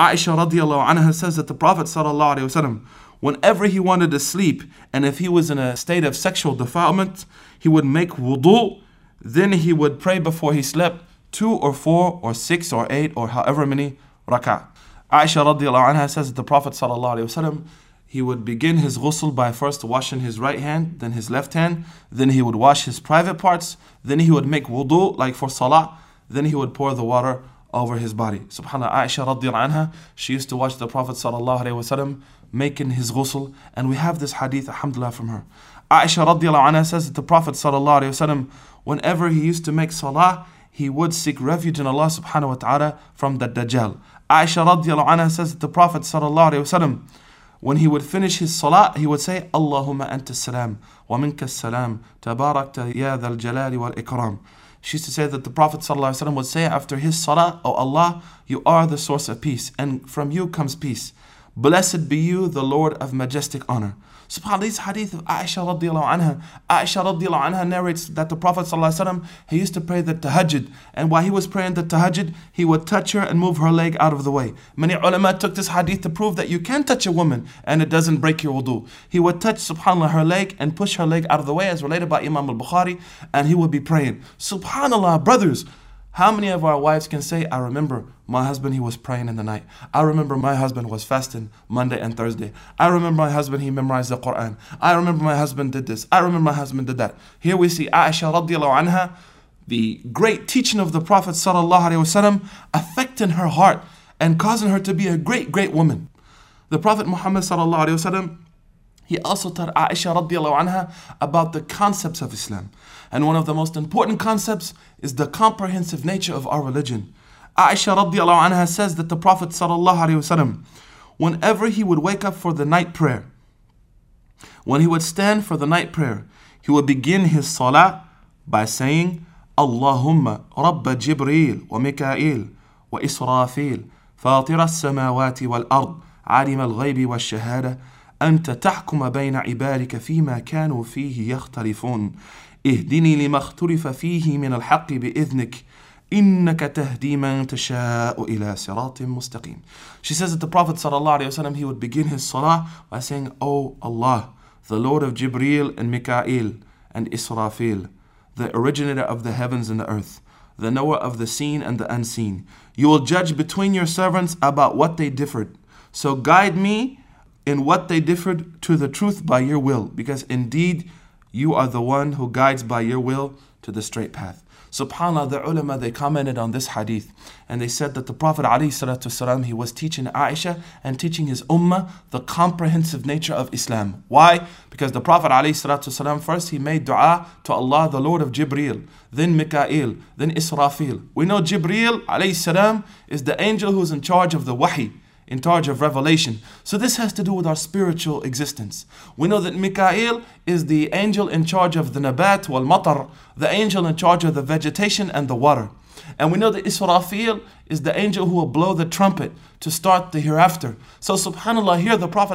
Aisha radiallahu anha says that the Prophet sallallahu alaihi wasallam, whenever he wanted to sleep, and if he was in a state of sexual defilement, he would make wudu, then he would pray before he slept 2 or 4 or 6 or 8 or however many rak'ah. Aisha radiallahu anha says that the Prophet sallallahu alaihi wasallam, he would begin his ghusl by first washing his right hand, then his left hand, then he would wash his private parts, then he would make wudu like for salah, then he would pour the water over his body. SubhanAllah, Aisha radiallahu anha, she used to watch the Prophet sallallahu alaihi wasallam making his ghusl, and we have this hadith, alhamdulillah, from her. Aisha radiallahu anha says that the Prophet sallallahu alaihi wasallam, whenever he used to make salah, he would seek refuge in Allah subhanahu wa ta'ala from the Dajjal. Aisha radiallahu anha says that the Prophet sallallahu alaihi wasallam, when he would finish his salah, he would say, Allahumma anta salam, wa minka salam, tabarakta ya dhal jalali wal ikram. She used to say that the Prophet ﷺ would say after his salah, O Allah, you are the source of peace, and from you comes peace. Blessed be you, the Lord of majestic honor. SubhanAllah, this hadith of Aisha radiallahu anha. Aisha radiallahu anha narrates that the Prophet ﷺ, he used to pray the tahajjud, and while he was praying the tahajjud, he would touch her and move her leg out of the way. Many ulama took this hadith to prove that you can touch a woman and it doesn't break your wudu. He would touch, subhanAllah, her leg and push her leg out of the way, as related by Imam al-Bukhari, and he would be praying. SubhanAllah, brothers, how many of our wives can say, I remember my husband, he was praying in the night. I remember my husband was fasting Monday and Thursday. I remember my husband, he memorized the Quran. I remember my husband did this. I remember my husband did that. Here we see Aisha radiallahu anha, the great teaching of the Prophet sallallahu alaihi wasallam, affecting her heart and causing her to be a great, great woman. The Prophet Muhammad sallallahu alaihi wasallam, he also taught Aisha radiallahu anha about the concepts of Islam. And one of the most important concepts is the comprehensive nature of our religion. Aisha radiallahu anha says that the Prophet sallallahu alaihi wasallam, whenever he would wake up for the night prayer, when he would stand for the night prayer, he would begin his salah by saying, Allahumma Rabba Jibreel wa Mikail wa Israfil, Fatira as-samawati wal-ard, Alim al-ghaybi wal-shahada, أنت تحكم بين عبادك فيما كانوا فيه يختلفون اهدني لما اختلف فيه من الحق بإذنك إنك تهدي من تشاء إلى صراط مستقيم. She says that the Prophet ﷺ, he would begin his salah by saying, O Allah, the Lord of Jibreel and Mikail and Israfil, the originator of the heavens and the earth, the knower of the seen and the unseen. You will judge between your servants about what they differed. So guide me in what they differed to the truth by your will, because indeed you are the one who guides by your will to the straight path. SubhanAllah, the ulama, they commented on this hadith, and they said that the Prophet ﷺ, he was teaching Aisha and teaching his ummah the comprehensive nature of Islam. Why? Because the Prophet ﷺ, first he made dua to Allah, the Lord of Jibreel, then Mikail, then Israfil. We know Jibreel ﷺ is the angel who's in charge of the wahi, in charge of revelation. So this has to do with our spiritual existence. We know that Mikail is the angel in charge of the nabat wal matar, the angel in charge of the vegetation and the water. And we know that Israfil is the angel who will blow the trumpet to start the hereafter. So subhanAllah, here the Prophet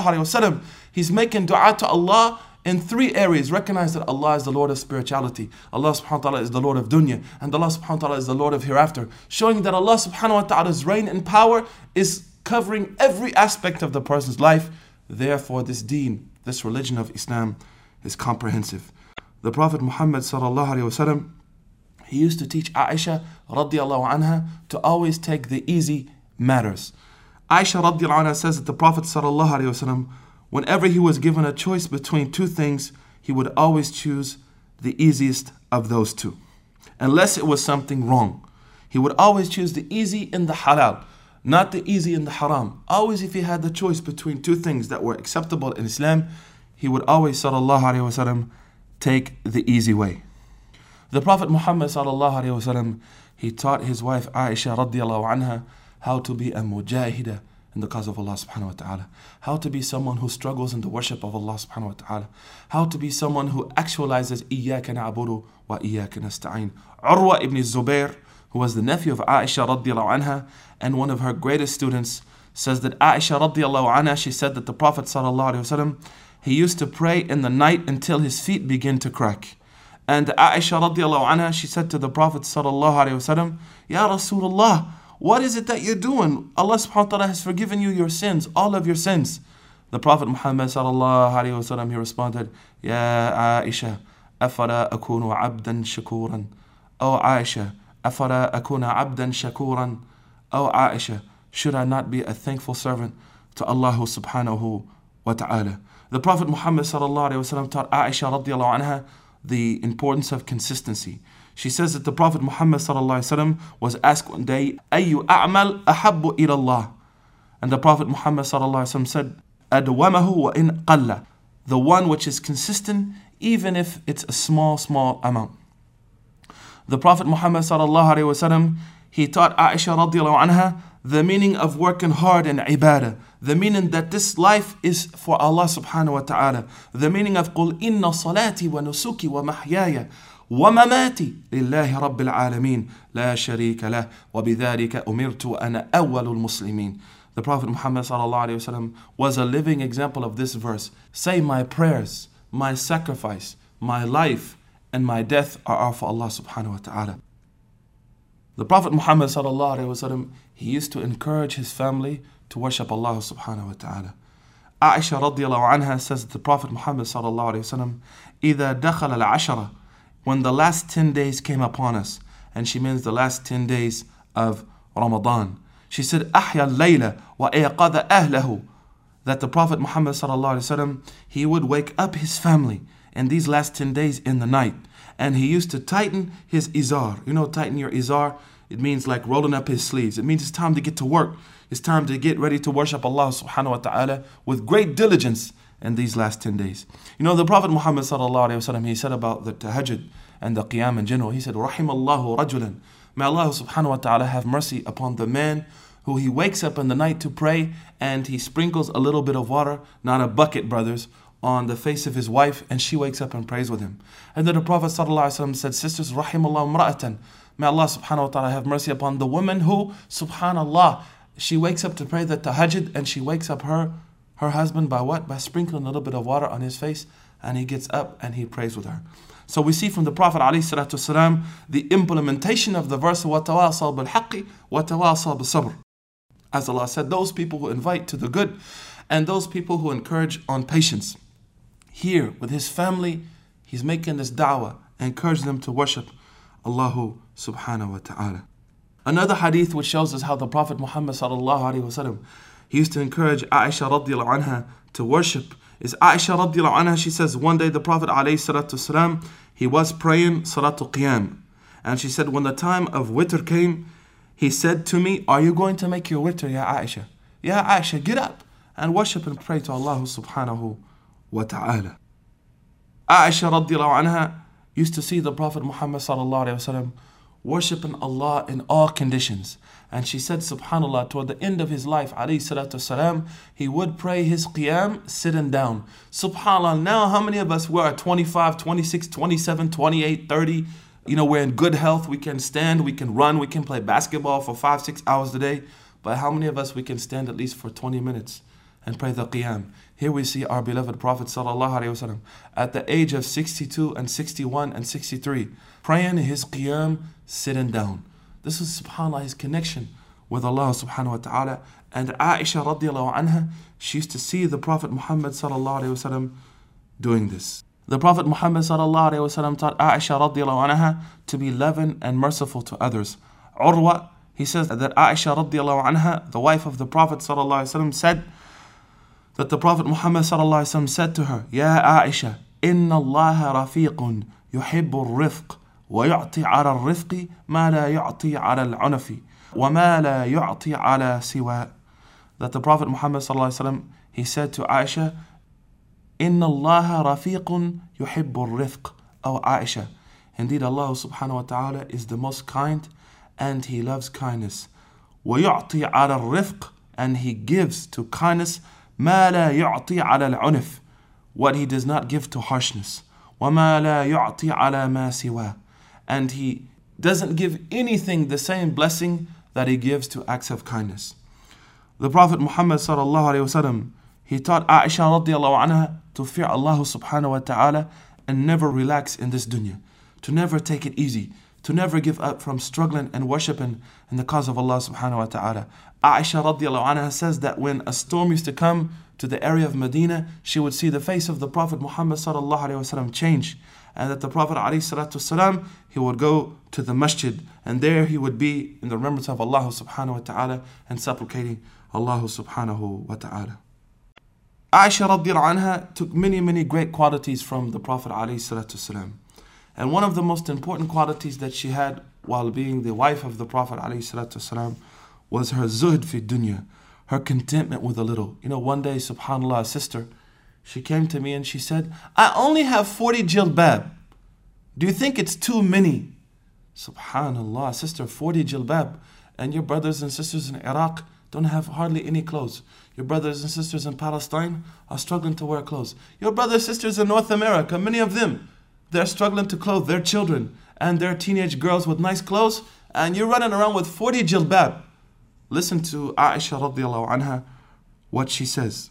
ﷺ, he's making dua to Allah in 3 areas. Recognize that Allah is the Lord of spirituality, Allah subhanahu wa ta'ala is the Lord of dunya, and Allah subhanahu wa ta'ala is the Lord of hereafter. Showing that Allah subhanahu wa ta'ala's reign and power is covering every aspect of the person's life. Therefore, this deen, this religion of Islam, is comprehensive. The Prophet Muhammad sallallahu alaihi wasallam, he used to teach Aisha radiallahu anha to always take the easy matters. Aisha radiallahu anha says that the Prophet sallallahu alaihi wasallam, whenever he was given a choice between 2 things, he would always choose the easiest of those 2, unless it was something wrong. He would always choose the easy in the halal, not the easy in the haram. Always, if he had the choice between 2 things that were acceptable in Islam, he would always sallallahu alaihi wasallam take the easy way. The Prophet Muhammad sallallahu alaihi wasallam, he taught his wife Aisha radiallahu anha how to be a mujahida in the cause of Allah subhanahu wa ta'ala, how to be someone who struggles in the worship of Allah subhanahu wa ta'ala, how to be someone who actualizes iyyaka na'budu wa iyyaka nasta'in. Urwa ibn Zubair, who was the nephew of Aisha radiallahu anha and one of her greatest students, says that Aisha radiallahu anha, she said that the Prophet sallallahu alaihi wasallam, he used to pray in the night until his feet began to crack. And Aisha radiallahu anha, she said to the Prophet sallallahu alaihi wasallam, Ya Rasulullah, What is it that you're doing? Allah subhanahu wa ta'ala has forgiven you your sins, all of your sins. The Prophet Muhammad sallallahu alayhi wa sallam, he responded, Ya Aisha, afala akunu abdan shakuran. Oh Aisha, afala akuna abdan shakuran. Oh Aisha, should I not be a thankful servant to Allah subhanahu wa ta'ala? The Prophet Muhammad sallallahu alayhi wa sallam taught Aisha radiallahu anha the importance of consistency. She says that the Prophet Muhammad sallallahu alayhi wa sallam was asked one day, Ayyu a'mal ahabbu ila Allah? And the Prophet Muhammad sallallahu alayhi wa sallam said, Adwamahu wa in qalla. The one which is consistent, even if it's a small amount. The Prophet Muhammad sallallahu alayhi wa sallam, he taught Aisha radiallahu anha the meaning of working hard in ibadah. The meaning that this life is for Allah subhanahu wa ta'ala. The meaning of قُلْ إِنَّ صَلَاتِي وَنُسُكِي وَمَحْيَايَ وَمَمَاتِي لِلَّهِ رَبِّ الْعَالَمِينَ لَا شَرِيكَ لَهُ وَبِذَلِكَ أُمِرْتُ وَأَنَا أَوَّلُ الْمُسْلِمِينَ. The Prophet Muhammad sallallahu alayhi wa sallam was a living example of this verse. Say, my prayers, my sacrifice, my life, and my death are all for Allah subhanahu wa ta'ala. The Prophet Muhammad sallallahu alayhi wa sallam, he used to encourage his family to worship Allah subhanahu wa ta'ala. Aisha radiallahu anha says that the Prophet Muhammad sallallahu alayhi wa sallam, إِذَا دَخَلَ الْعَشَرَةِ, when the last 10 days came upon us, and she means the last 10 days of Ramadan, she said, أَحْيَا اللَّيْلَ وَأَيْقَظَ أَهْلَهُ, that the Prophet Muhammad sallallahu alayhi wa sallam, he would wake up his family in these last 10 days in the night, and he used to tighten his izar. You know, tighten your izar, it means like rolling up his sleeves. It means it's time to get to work. It's time to get ready to worship Allah subhanahu wa ta'ala with great diligence in these last 10 days. You know, the Prophet Muhammad sallallahu alayhi wa sallam, he said about the tahajjud and the qiyam in general, he said, Rahimallahu rajulan. May Allah subhanahu wa ta'ala have mercy upon the man who he wakes up in the night to pray and he sprinkles a little bit of water, not a bucket, brothers, on the face of his wife, and she wakes up and prays with him. And then the Prophet ﷺ said, sisters, Rahimallahu mra'atan. May Allah subhanahu wa ta'ala have mercy upon the woman who, subhanallah, she wakes up to pray the tahajjud, and she wakes up her husband by what? By sprinkling a little bit of water on his face, and he gets up and he prays with her. So we see from the Prophet ﷺ the implementation of the verse, وَتَوَاصَوْا بِالْحَقِّ وَتَوَاصَوْا بِالصَّبْرِ. As Allah said, those people who invite to the good and those people who encourage on patience. Here, with his family, he's making this da'wah, encouraging them to worship Allah subhanahu wa ta'ala. Another hadith which shows us how the Prophet Muhammad sallallahu alayhi wa sallam, he used to encourage Aisha radiallahu anha to worship, is Aisha radiallahu anha, she says, one day the Prophet alayhi salatu wasalam, he was praying salatul qiyam. And she said, when the time of witr came, he said to me, are you going to make your witr, ya Aisha? Ya Aisha, get up and worship and pray to Allah subhanahu wa ta'ala. Aisha radiallahu anha used to see the Prophet Muhammad sallallahu alayhi wa sallam worshiping Allah in all conditions. And she said, subhanallah, toward the end of his life, alayhi salatu wasalam, he would pray his qiyam sitting down. Subhanallah, now how many of us, we are 25, 26, 27, 28, 30, you know, we're in good health, we can stand, we can run, we can play basketball for 5-6 hours a day. But how many of us, we can stand at least for 20 minutes and pray the qiyam? Here we see our beloved Prophet sallallahu alayhi wa sallam at the age of 62 and 61 and 63, praying his qiyam sitting down. This is subhanallah his connection with Allah subhanahu wa ta'ala. And Aisha radiallahu anha, she used to see the Prophet Muhammad sallallahu alayhi wa sallam doing this. The Prophet Muhammad sallallahu alayhi wa sallam taught Aisha radiallahu anha to be loving and merciful to others. Urwa, he says that Aisha radiallahu anha, the wife of the Prophet sallallahu alayhi wa sallam, said that the Prophet Muhammad sallallahu alayhi wa sallam said to her, Ya Aisha, inna Allah rafiqun yuhibbu al-rifq wa yu'ti ala al-rifqi ma la yu'ti ala al-unafi wa ma la yu'ti ala siwa. That the Prophet Muhammad sallallahu alayhi wa sallam, he said to Aisha, inna Allah rafiqun yuhibbu al-rifq. Oh Aisha, indeed Allah subhanahu wa ta'ala is the most kind and he loves kindness. Wa yu'ti ala al-rifq, and he gives to kindness ما لا يعطي على العنف, what he does not give to harshness. وما لا يعطي على ما سواه, and he doesn't give anything the same blessing that he gives to acts of kindness. The Prophet Muhammad sallallahu alayhi wa sallam, he taught Aisha radiallahu anha to fear Allah subhanahu wa ta'ala and never relax in this dunya, to never take it easy, to never give up from struggling and worshiping in the cause of Allah subhanahu wa ta'ala. Aisha radiallahu anha says that when a storm used to come to the area of Medina, she would see the face of the Prophet Muhammad sallallahu alayhi wasallam change, and that the Prophet alayhi salatu wasalam, he would go to the masjid, and there he would be in the remembrance of Allah subhanahu wa ta'ala and supplicating Allah subhanahu wa ta'ala. Aisha radiallahu anha took many great qualities from the Prophet alayhi salatu wasalam. And one of the most important qualities that she had while being the wife of the Prophet ﷺ was her zuhd fi dunya, her contentment with a little. You know, one day, subhanAllah, a sister, she came to me and she said, I only have 40 jilbab. Do you think it's too many? Subhanallah, sister, 40 jilbab. And your brothers and sisters in Iraq don't have hardly any clothes. Your brothers and sisters in Palestine are struggling to wear clothes. Your brothers and sisters in North America, many of them, they're struggling to clothe their children and their teenage girls with nice clothes, and you're running around with 40 jilbab. Listen to Aisha radiallahu anha, what she says.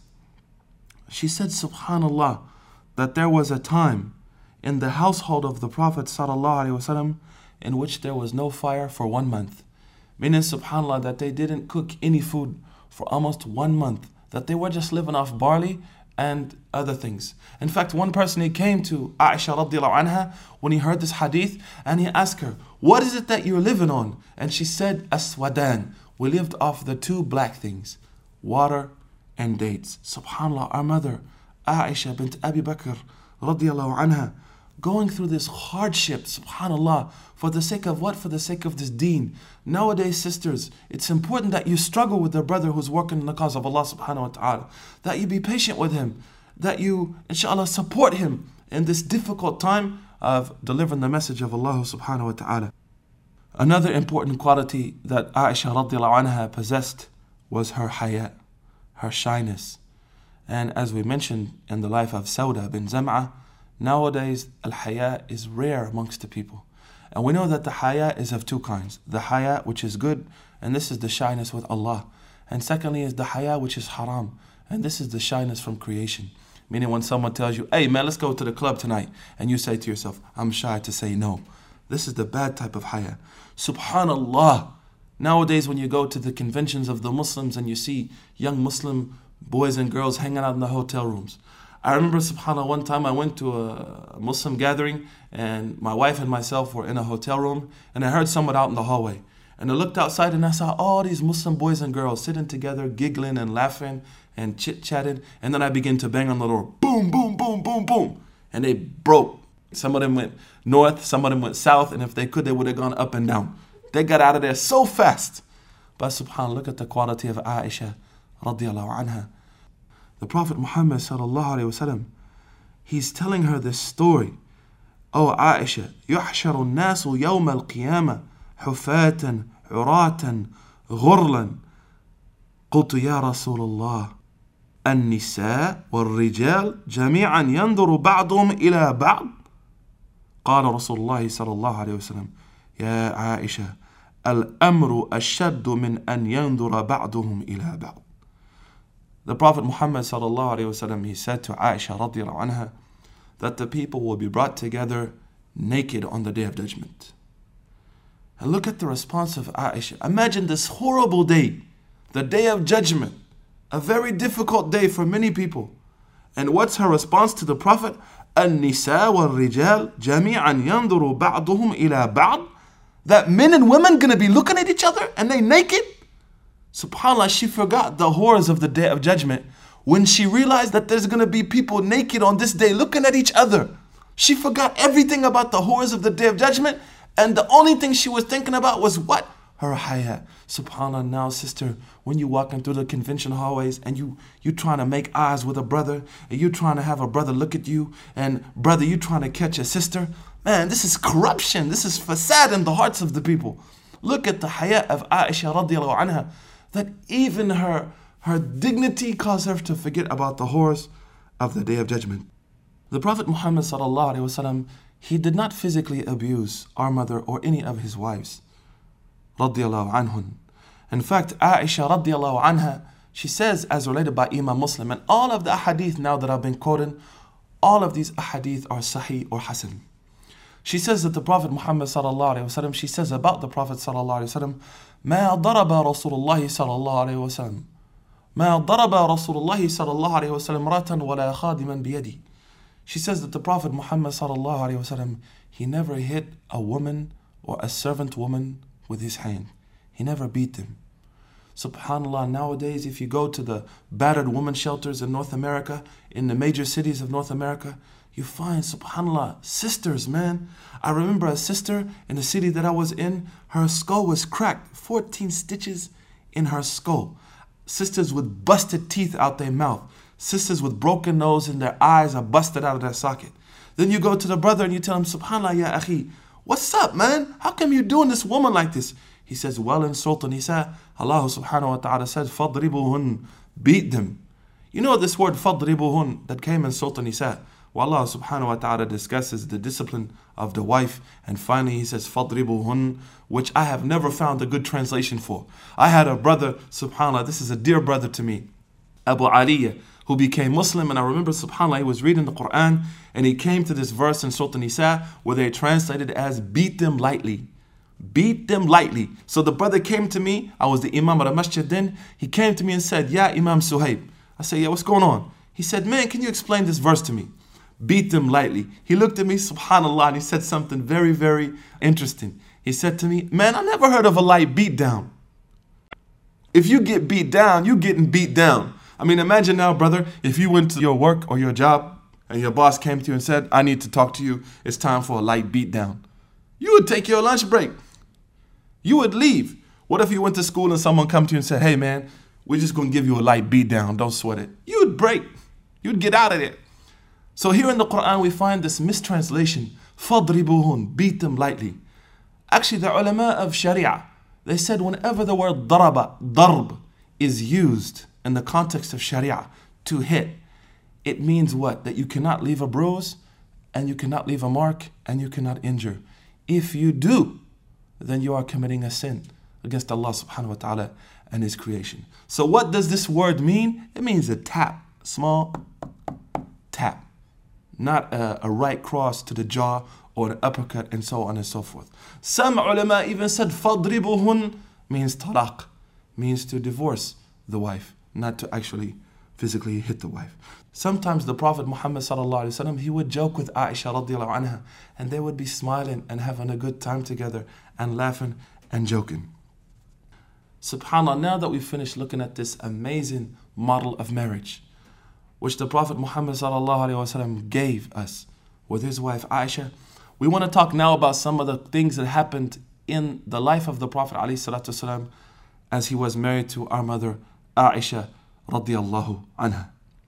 She said, subhanallah, that there was a time in the household of the Prophet sallallahu alaihi wasallam in which there was no fire for 1 month. Meaning, subhanallah, that they didn't cook any food for almost 1 month, that they were just living off barley and other things. In fact, one person, he came to Aisha radiallahu anha when he heard this hadith, and he asked her, what is it that you're living on? And she said, aswadan. We lived off the 2 black things, water and dates. Subhanallah, our mother, Aisha bint Abi Bakr radiallahu anha, going through this hardship, subhanallah, for the sake of what? For the sake of this deen. Nowadays, sisters, it's important that you struggle with the brother who's working in the cause of Allah subhanahu wa ta'ala, that you be patient with him, that you, inshallah, support him in this difficult time of delivering the message of Allah subhanahu wa ta'ala. Another important quality that Aisha radiallahu anha possessed was her haya, her shyness. And as we mentioned in the life of Sauda bin Zam'a, nowadays al-haya is rare amongst the people. And we know that the haya is of 2 kinds. The haya which is good, and this is the shyness with Allah. And secondly is the haya which is haram, and this is the shyness from creation. Meaning when someone tells you, hey man, let's go to the club tonight, and you say to yourself, I'm shy to say no. This is the bad type of haya. Subhanallah. Nowadays when you go to the conventions of the Muslims and you see young Muslim boys and girls hanging out in the hotel rooms. I remember, subhanAllah, one time I went to a Muslim gathering and my wife and myself were in a hotel room, and I heard someone out in the hallway. And I looked outside and I saw all these Muslim boys and girls sitting together, giggling and laughing and chit-chatting. And then I began to bang on the door. Boom, boom, boom, boom, boom. And they broke. Some of them went north, some of them went south, and if they could, they would have gone up and down. They got out of there so fast. But subhanAllah, look at the quality of Aisha radiallahu anha. The Prophet Muhammad sallallahu alayhi wasallam, he's telling her this story. Oh Aisha, يحشر الناس يوم القيامة حفاة عراة غرلا. قلت يا رسول الله النساء والرجال جميعا ينظر بعضهم إلى بعض. قال رسول الله صلى الله عليه وسلم يا عائشة الأمر أشد من أن ينظر بعضهم إلى بعض. The Prophet Muhammad sallallahu alaihi wasallam, he said to Aisha radiallahu anha that the people will be brought together naked on the Day of Judgment. And look at the response of Aisha. Imagine this horrible day, the Day of Judgment, a very difficult day for many people. And what's her response to the Prophet? النساء والرجال جميعا ينظر بعضهم إلى بعض. That men and women gonna be looking at each other and they naked? SubhanAllah, she forgot the horrors of the Day of Judgment when she realized that there's going to be people naked on this day looking at each other. She forgot everything about the horrors of the Day of Judgment, and the only thing she was thinking about was what? Her haya. SubhanAllah, now sister, when you walking through the convention hallways and you trying to make eyes with a brother, and you trying to have a brother look at you, and brother, you trying to catch a sister, man, this is corruption. This is fasad in the hearts of the people. Look at the haya of Aisha radiallahu anha, that even her dignity caused her to forget about the horrors of the Day of Judgment. The Prophet Muhammad sallallahu alaihi wasallam, he did not physically abuse our mother or any of his wives, radiallahu anhun. In fact, Aisha radiallahu anha, she says, as related by Imam Muslim, and all of the ahadith now that I've been quoting, all of these ahadith are sahih or hasan. She says that the Prophet Muhammad sallallahu alaihi wasallam, she says about the Prophet sallallahu alaihi wasallam, ما ضرب رسول الله صلى الله عليه وسلم ما ضرب رسول الله صلى الله عليه وسلم امرأة ولا خادما بيده. She says that the Prophet Muhammad sallallahu alaihi wasallam, he never hit a woman or a servant woman with his hand. He never beat them. SubhanAllah, nowadays if you go to the battered woman shelters in North America, in the major cities of North America, you find, SubhanAllah, sisters, man. I remember a sister in the city that I was in, her skull was cracked, 14 stitches in her skull. Sisters with busted teeth out their mouth. Sisters with broken nose and their eyes are busted out of their socket. Then you go to the brother and you tell him, SubhanAllah, ya akhi, what's up, man? How come you're doing this woman like this? He says, well, in Surah An-Nisa, Allah subhanahu wa ta'ala said, فَضْرِبُهُنْ, beat them. You know this word فَضْرِبُهُنْ that came in Surah An-Nisa? Well, Allah subhanahu wa ta'ala discusses the discipline of the wife, and finally he says فَضْرِبُهُنْ, which I have never found a good translation for. I had a brother, subhanAllah, this is a dear brother to me, Abu Aliyah, who became Muslim, and I remember, subhanAllah, he was reading the Quran, and he came to this verse in Surah An-Nisa where they translated it as beat them lightly. Beat them lightly. So the brother came to me, I was the Imam of the Masjid then, he came to me and said, Ya Imam Suhaib. I said, yeah, what's going on? He said, man, can you explain this verse to me? Beat them lightly. He looked at me, subhanAllah, and he said something very, very interesting. He said to me, man, I never heard of a light beat down. If you get beat down, you're getting beat down. I mean, imagine now, brother, if you went to your work or your job and your boss came to you and said, I need to talk to you, it's time for a light beat down. You would take your lunch break. You would leave. What if you went to school and someone come to you and said, hey man, we're just going to give you a light beat down, don't sweat it. You would break. You'd get out of there. So here in the Quran we find this mistranslation, فَضْرِبُهُنْ, beat them lightly. Actually the ulama of Sharia, they said whenever the word darb is used in the context of Sharia to hit, it means what? That you cannot leave a bruise, and you cannot leave a mark, and you cannot injure. If you do, then you are committing a sin against Allah subhanahu wa ta'ala and His creation. So what does this word mean? It means a tap, small tap. Not a right cross to the jaw or an uppercut and so on and so forth. Some ulama even said فَضْرِبُهُنْ means talaq, means to divorce the wife, not to actually physically hit the wife. Sometimes the Prophet Muhammad sallallahu alaihi wasallam, he would joke with Aisha radiallahu anha, and they would be smiling and having a good time together and laughing and joking. SubhanAllah, now that we've finished looking at this amazing model of marriage, which the Prophet Muhammad sallallahu alaihi wasallam gave us with his wife Aisha, we want to talk now about some of the things that happened in the life of the Prophet alayhi salatu wasalam as he was married to our mother Aisha radiallahu anha.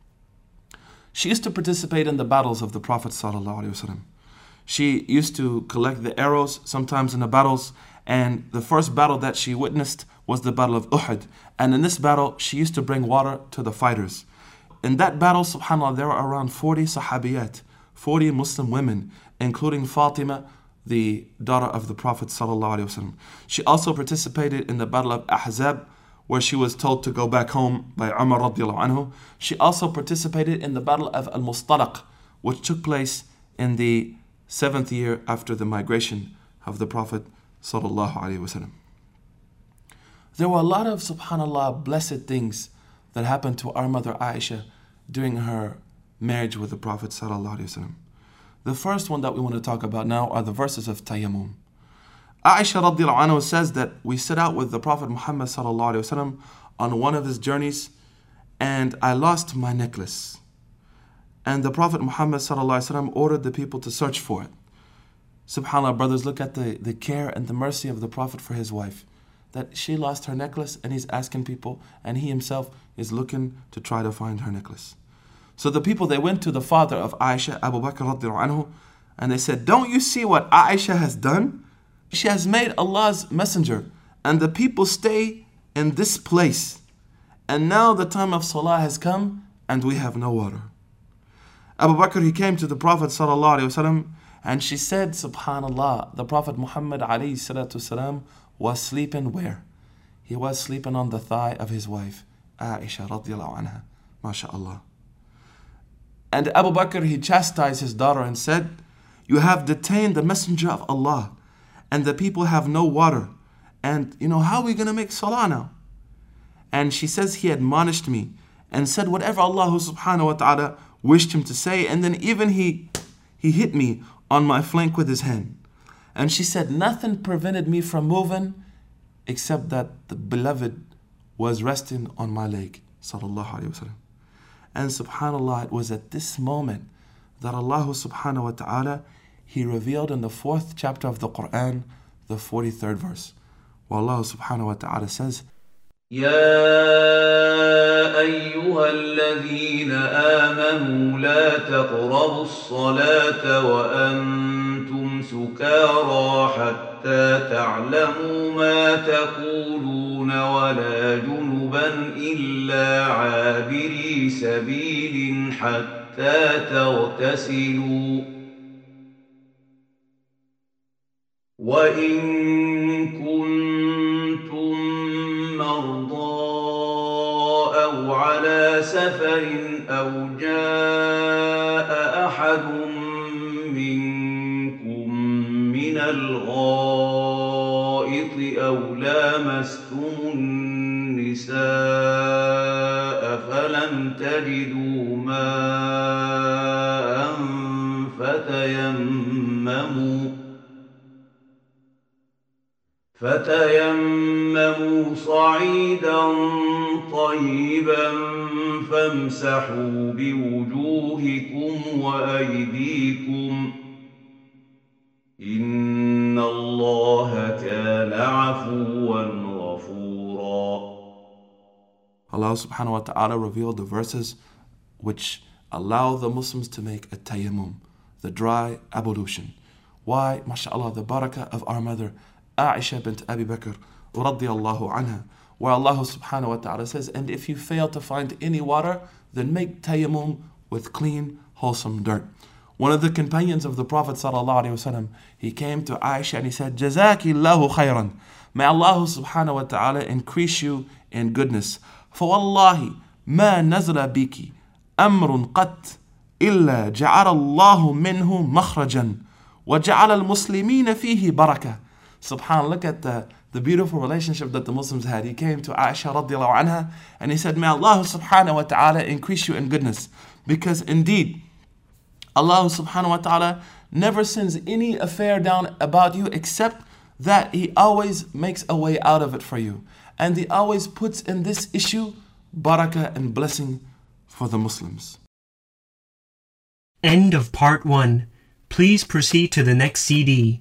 She used to participate in the battles of the Prophet sallallahu alaihi wasallam. She used to collect the arrows sometimes in the battles, and the first battle that she witnessed was the battle of Uhud. And in this battle, she used to bring water to the fighters. In that battle, subhanAllah, there were around 40 sahabiyat, 40 Muslim women, including Fatima, the daughter of the Prophet sallallahu alaihi wasallam. She also participated in the battle of Ahzab, where she was told to go back home by Umar radiallahu anhu. She also participated in the battle of Al-Mustalaq, which took place in the 7th year after the migration of the Prophet sallallahu alaihi wasallam. There were a lot of, subhanAllah, blessed things that happened to our mother Aisha during her marriage with the Prophet sallallahu alaihi wasallam. The first one that we want to talk about now are the verses of Tayammum. Aisha radiallahu anha says that we set out with the Prophet Muhammad sallallahu alaihi wasallam on one of his journeys, and I lost my necklace. And the Prophet Muhammad sallallahu alaihi wasallam ordered the people to search for it. SubhanAllah, brothers, look at the care and the mercy of the Prophet for his wife. That she lost her necklace and he's asking people, and he himself is looking to try to find her necklace. So the people, they went to the father of Aisha, Abu Bakr radiallahu anhu, and they said, don't you see what Aisha has done? She has made Allah's messenger, and the people stay in this place. And now the time of Salah has come, and we have no water. Abu Bakr, he came to the Prophet sallallahu alaihi wasallam, and she said, subhanAllah, the Prophet Muhammad alayhi salatu wasalam was sleeping where? He was sleeping on the thigh of his wife, Aisha radiallahu anha, mashallah. And Abu Bakr, he chastised his daughter and said, You have detained the messenger of Allah, and the people have no water. And how are we going to make salah now? And she says, he admonished me and said whatever Allah subhanahu wa ta'ala wished him to say. And then even he hit me on my flank with his hand. And she said, nothing prevented me from moving except that the beloved was resting on my leg. Sallallahu alayhi wa sallam. And subhanAllah, it was at this moment that Allah subhanahu wa ta'ala, He revealed in the 4th chapter of the Quran, the 43rd verse, where Allah subhanahu wa ta'ala says, يا أيها الذين آمنوا لا تقربوا الصلاة وأنتم سكارى حتى تعلموا ما تقولون ولا جنبا إلا عابري سبيل حتى تغتسلوا وإن كنتم مرضى أو على سفر أو جاء أحد منكم من الغائط أو لامستم النساء فلم تجدوا ماء فتيمموا صعيدا طيبا فامسحوا بوجوهكم وأيديكم إن الله كان عفوا غفورا. Allah subhanahu wa ta'ala revealed the verses which allow the Muslims to make a tayammum, the dry ablution. Why? MashaAllah, the barakah of our mother Aisha bint Abi Bakr radiyallahu anha, where Allah subhanahu wa ta'ala says, and if you fail to find any water, then make tayammum with clean, wholesome dirt. One of the companions of the Prophet sallallahu alaihi wasallam, he came to Aisha and he said, Jazakillahu khayran. May Allah subhanahu wa ta'ala increase you in goodness. فوالله ما نزل بك أمر قط إلا جعل الله منه مخرجا وجعل المسلمين فيه بركة. SubhanAllah, look at the beautiful relationship that the Muslims had. He came to Aisha radiallahu anha and he said, may Allah subhanahu wa ta'ala increase you in goodness. Because indeed, Allah subhanahu wa ta'ala never sends any affair down about you except that He always makes a way out of it for you. And He always puts in this issue barakah and blessing for the Muslims. End of part 1. Please proceed to the next CD.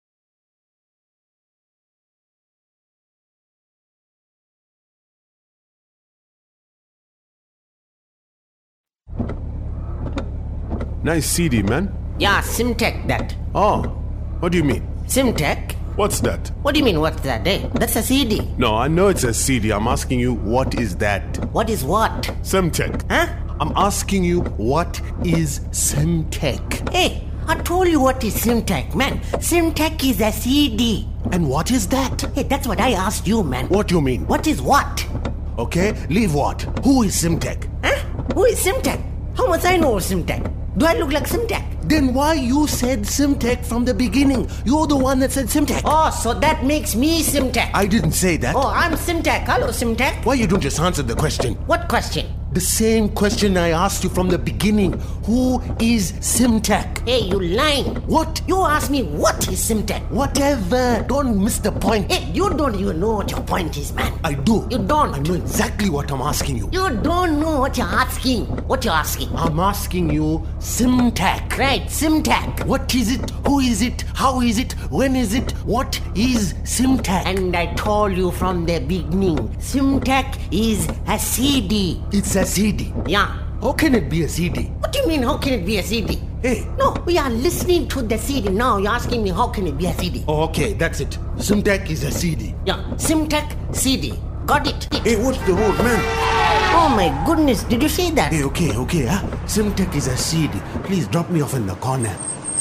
Nice CD, man. Yeah, Simtech that. Oh, what do you mean? Simtech? What's that? What do you mean, what's that? Eh? That's a CD. No, I know it's a CD. I'm asking you, what is that? What is what? Semtech. Huh? I'm asking you, what is Semtech? Hey, I told you what is Simtech, man. Simtech is a CD. And what is that? Hey, that's what I asked you, man. What do you mean? What is what? Okay, leave what? Who is Simtech? Huh? Who is Simtech? How much I know of Simtech? Do I look like Simtech? Then why you said Simtech from the beginning? You're the one that said Simtech. Oh, so that makes me Simtech. I didn't say that. Oh, I'm Simtech. Hello, Simtech. Why you don't just answer the question? What question? The same question I asked you from the beginning. Who is Simtech? Hey, you lying. What? You asked me what is Simtech. Whatever. Don't miss the point. Hey, you don't even know what your point is, man. I do. You don't. I know exactly what I'm asking you. You don't know what you're asking. What you're asking? I'm asking you Simtech. Right, Simtech. What is it? Who is it? How is it? When is it? What is Simtech? And I told you from the beginning, Simtech is a CD. It's a CD. Yeah. How can it be a CD? What do you mean, how can it be a CD? Hey. No, we are listening to the CD now. You're asking me, how can it be a CD? Oh, okay, that's it. Simtech is a CD. Yeah, Simtech CD. Got it. Hey, what's the road, man? Oh my goodness, did you see that? Hey, okay, huh? Simtech is a CD. Please drop me off in the corner.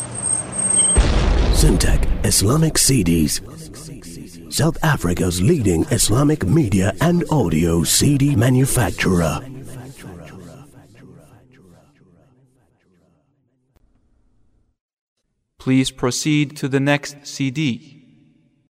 Simtech Islamic CDs. South Africa's leading Islamic media and audio CD manufacturer. Please proceed to the next CD.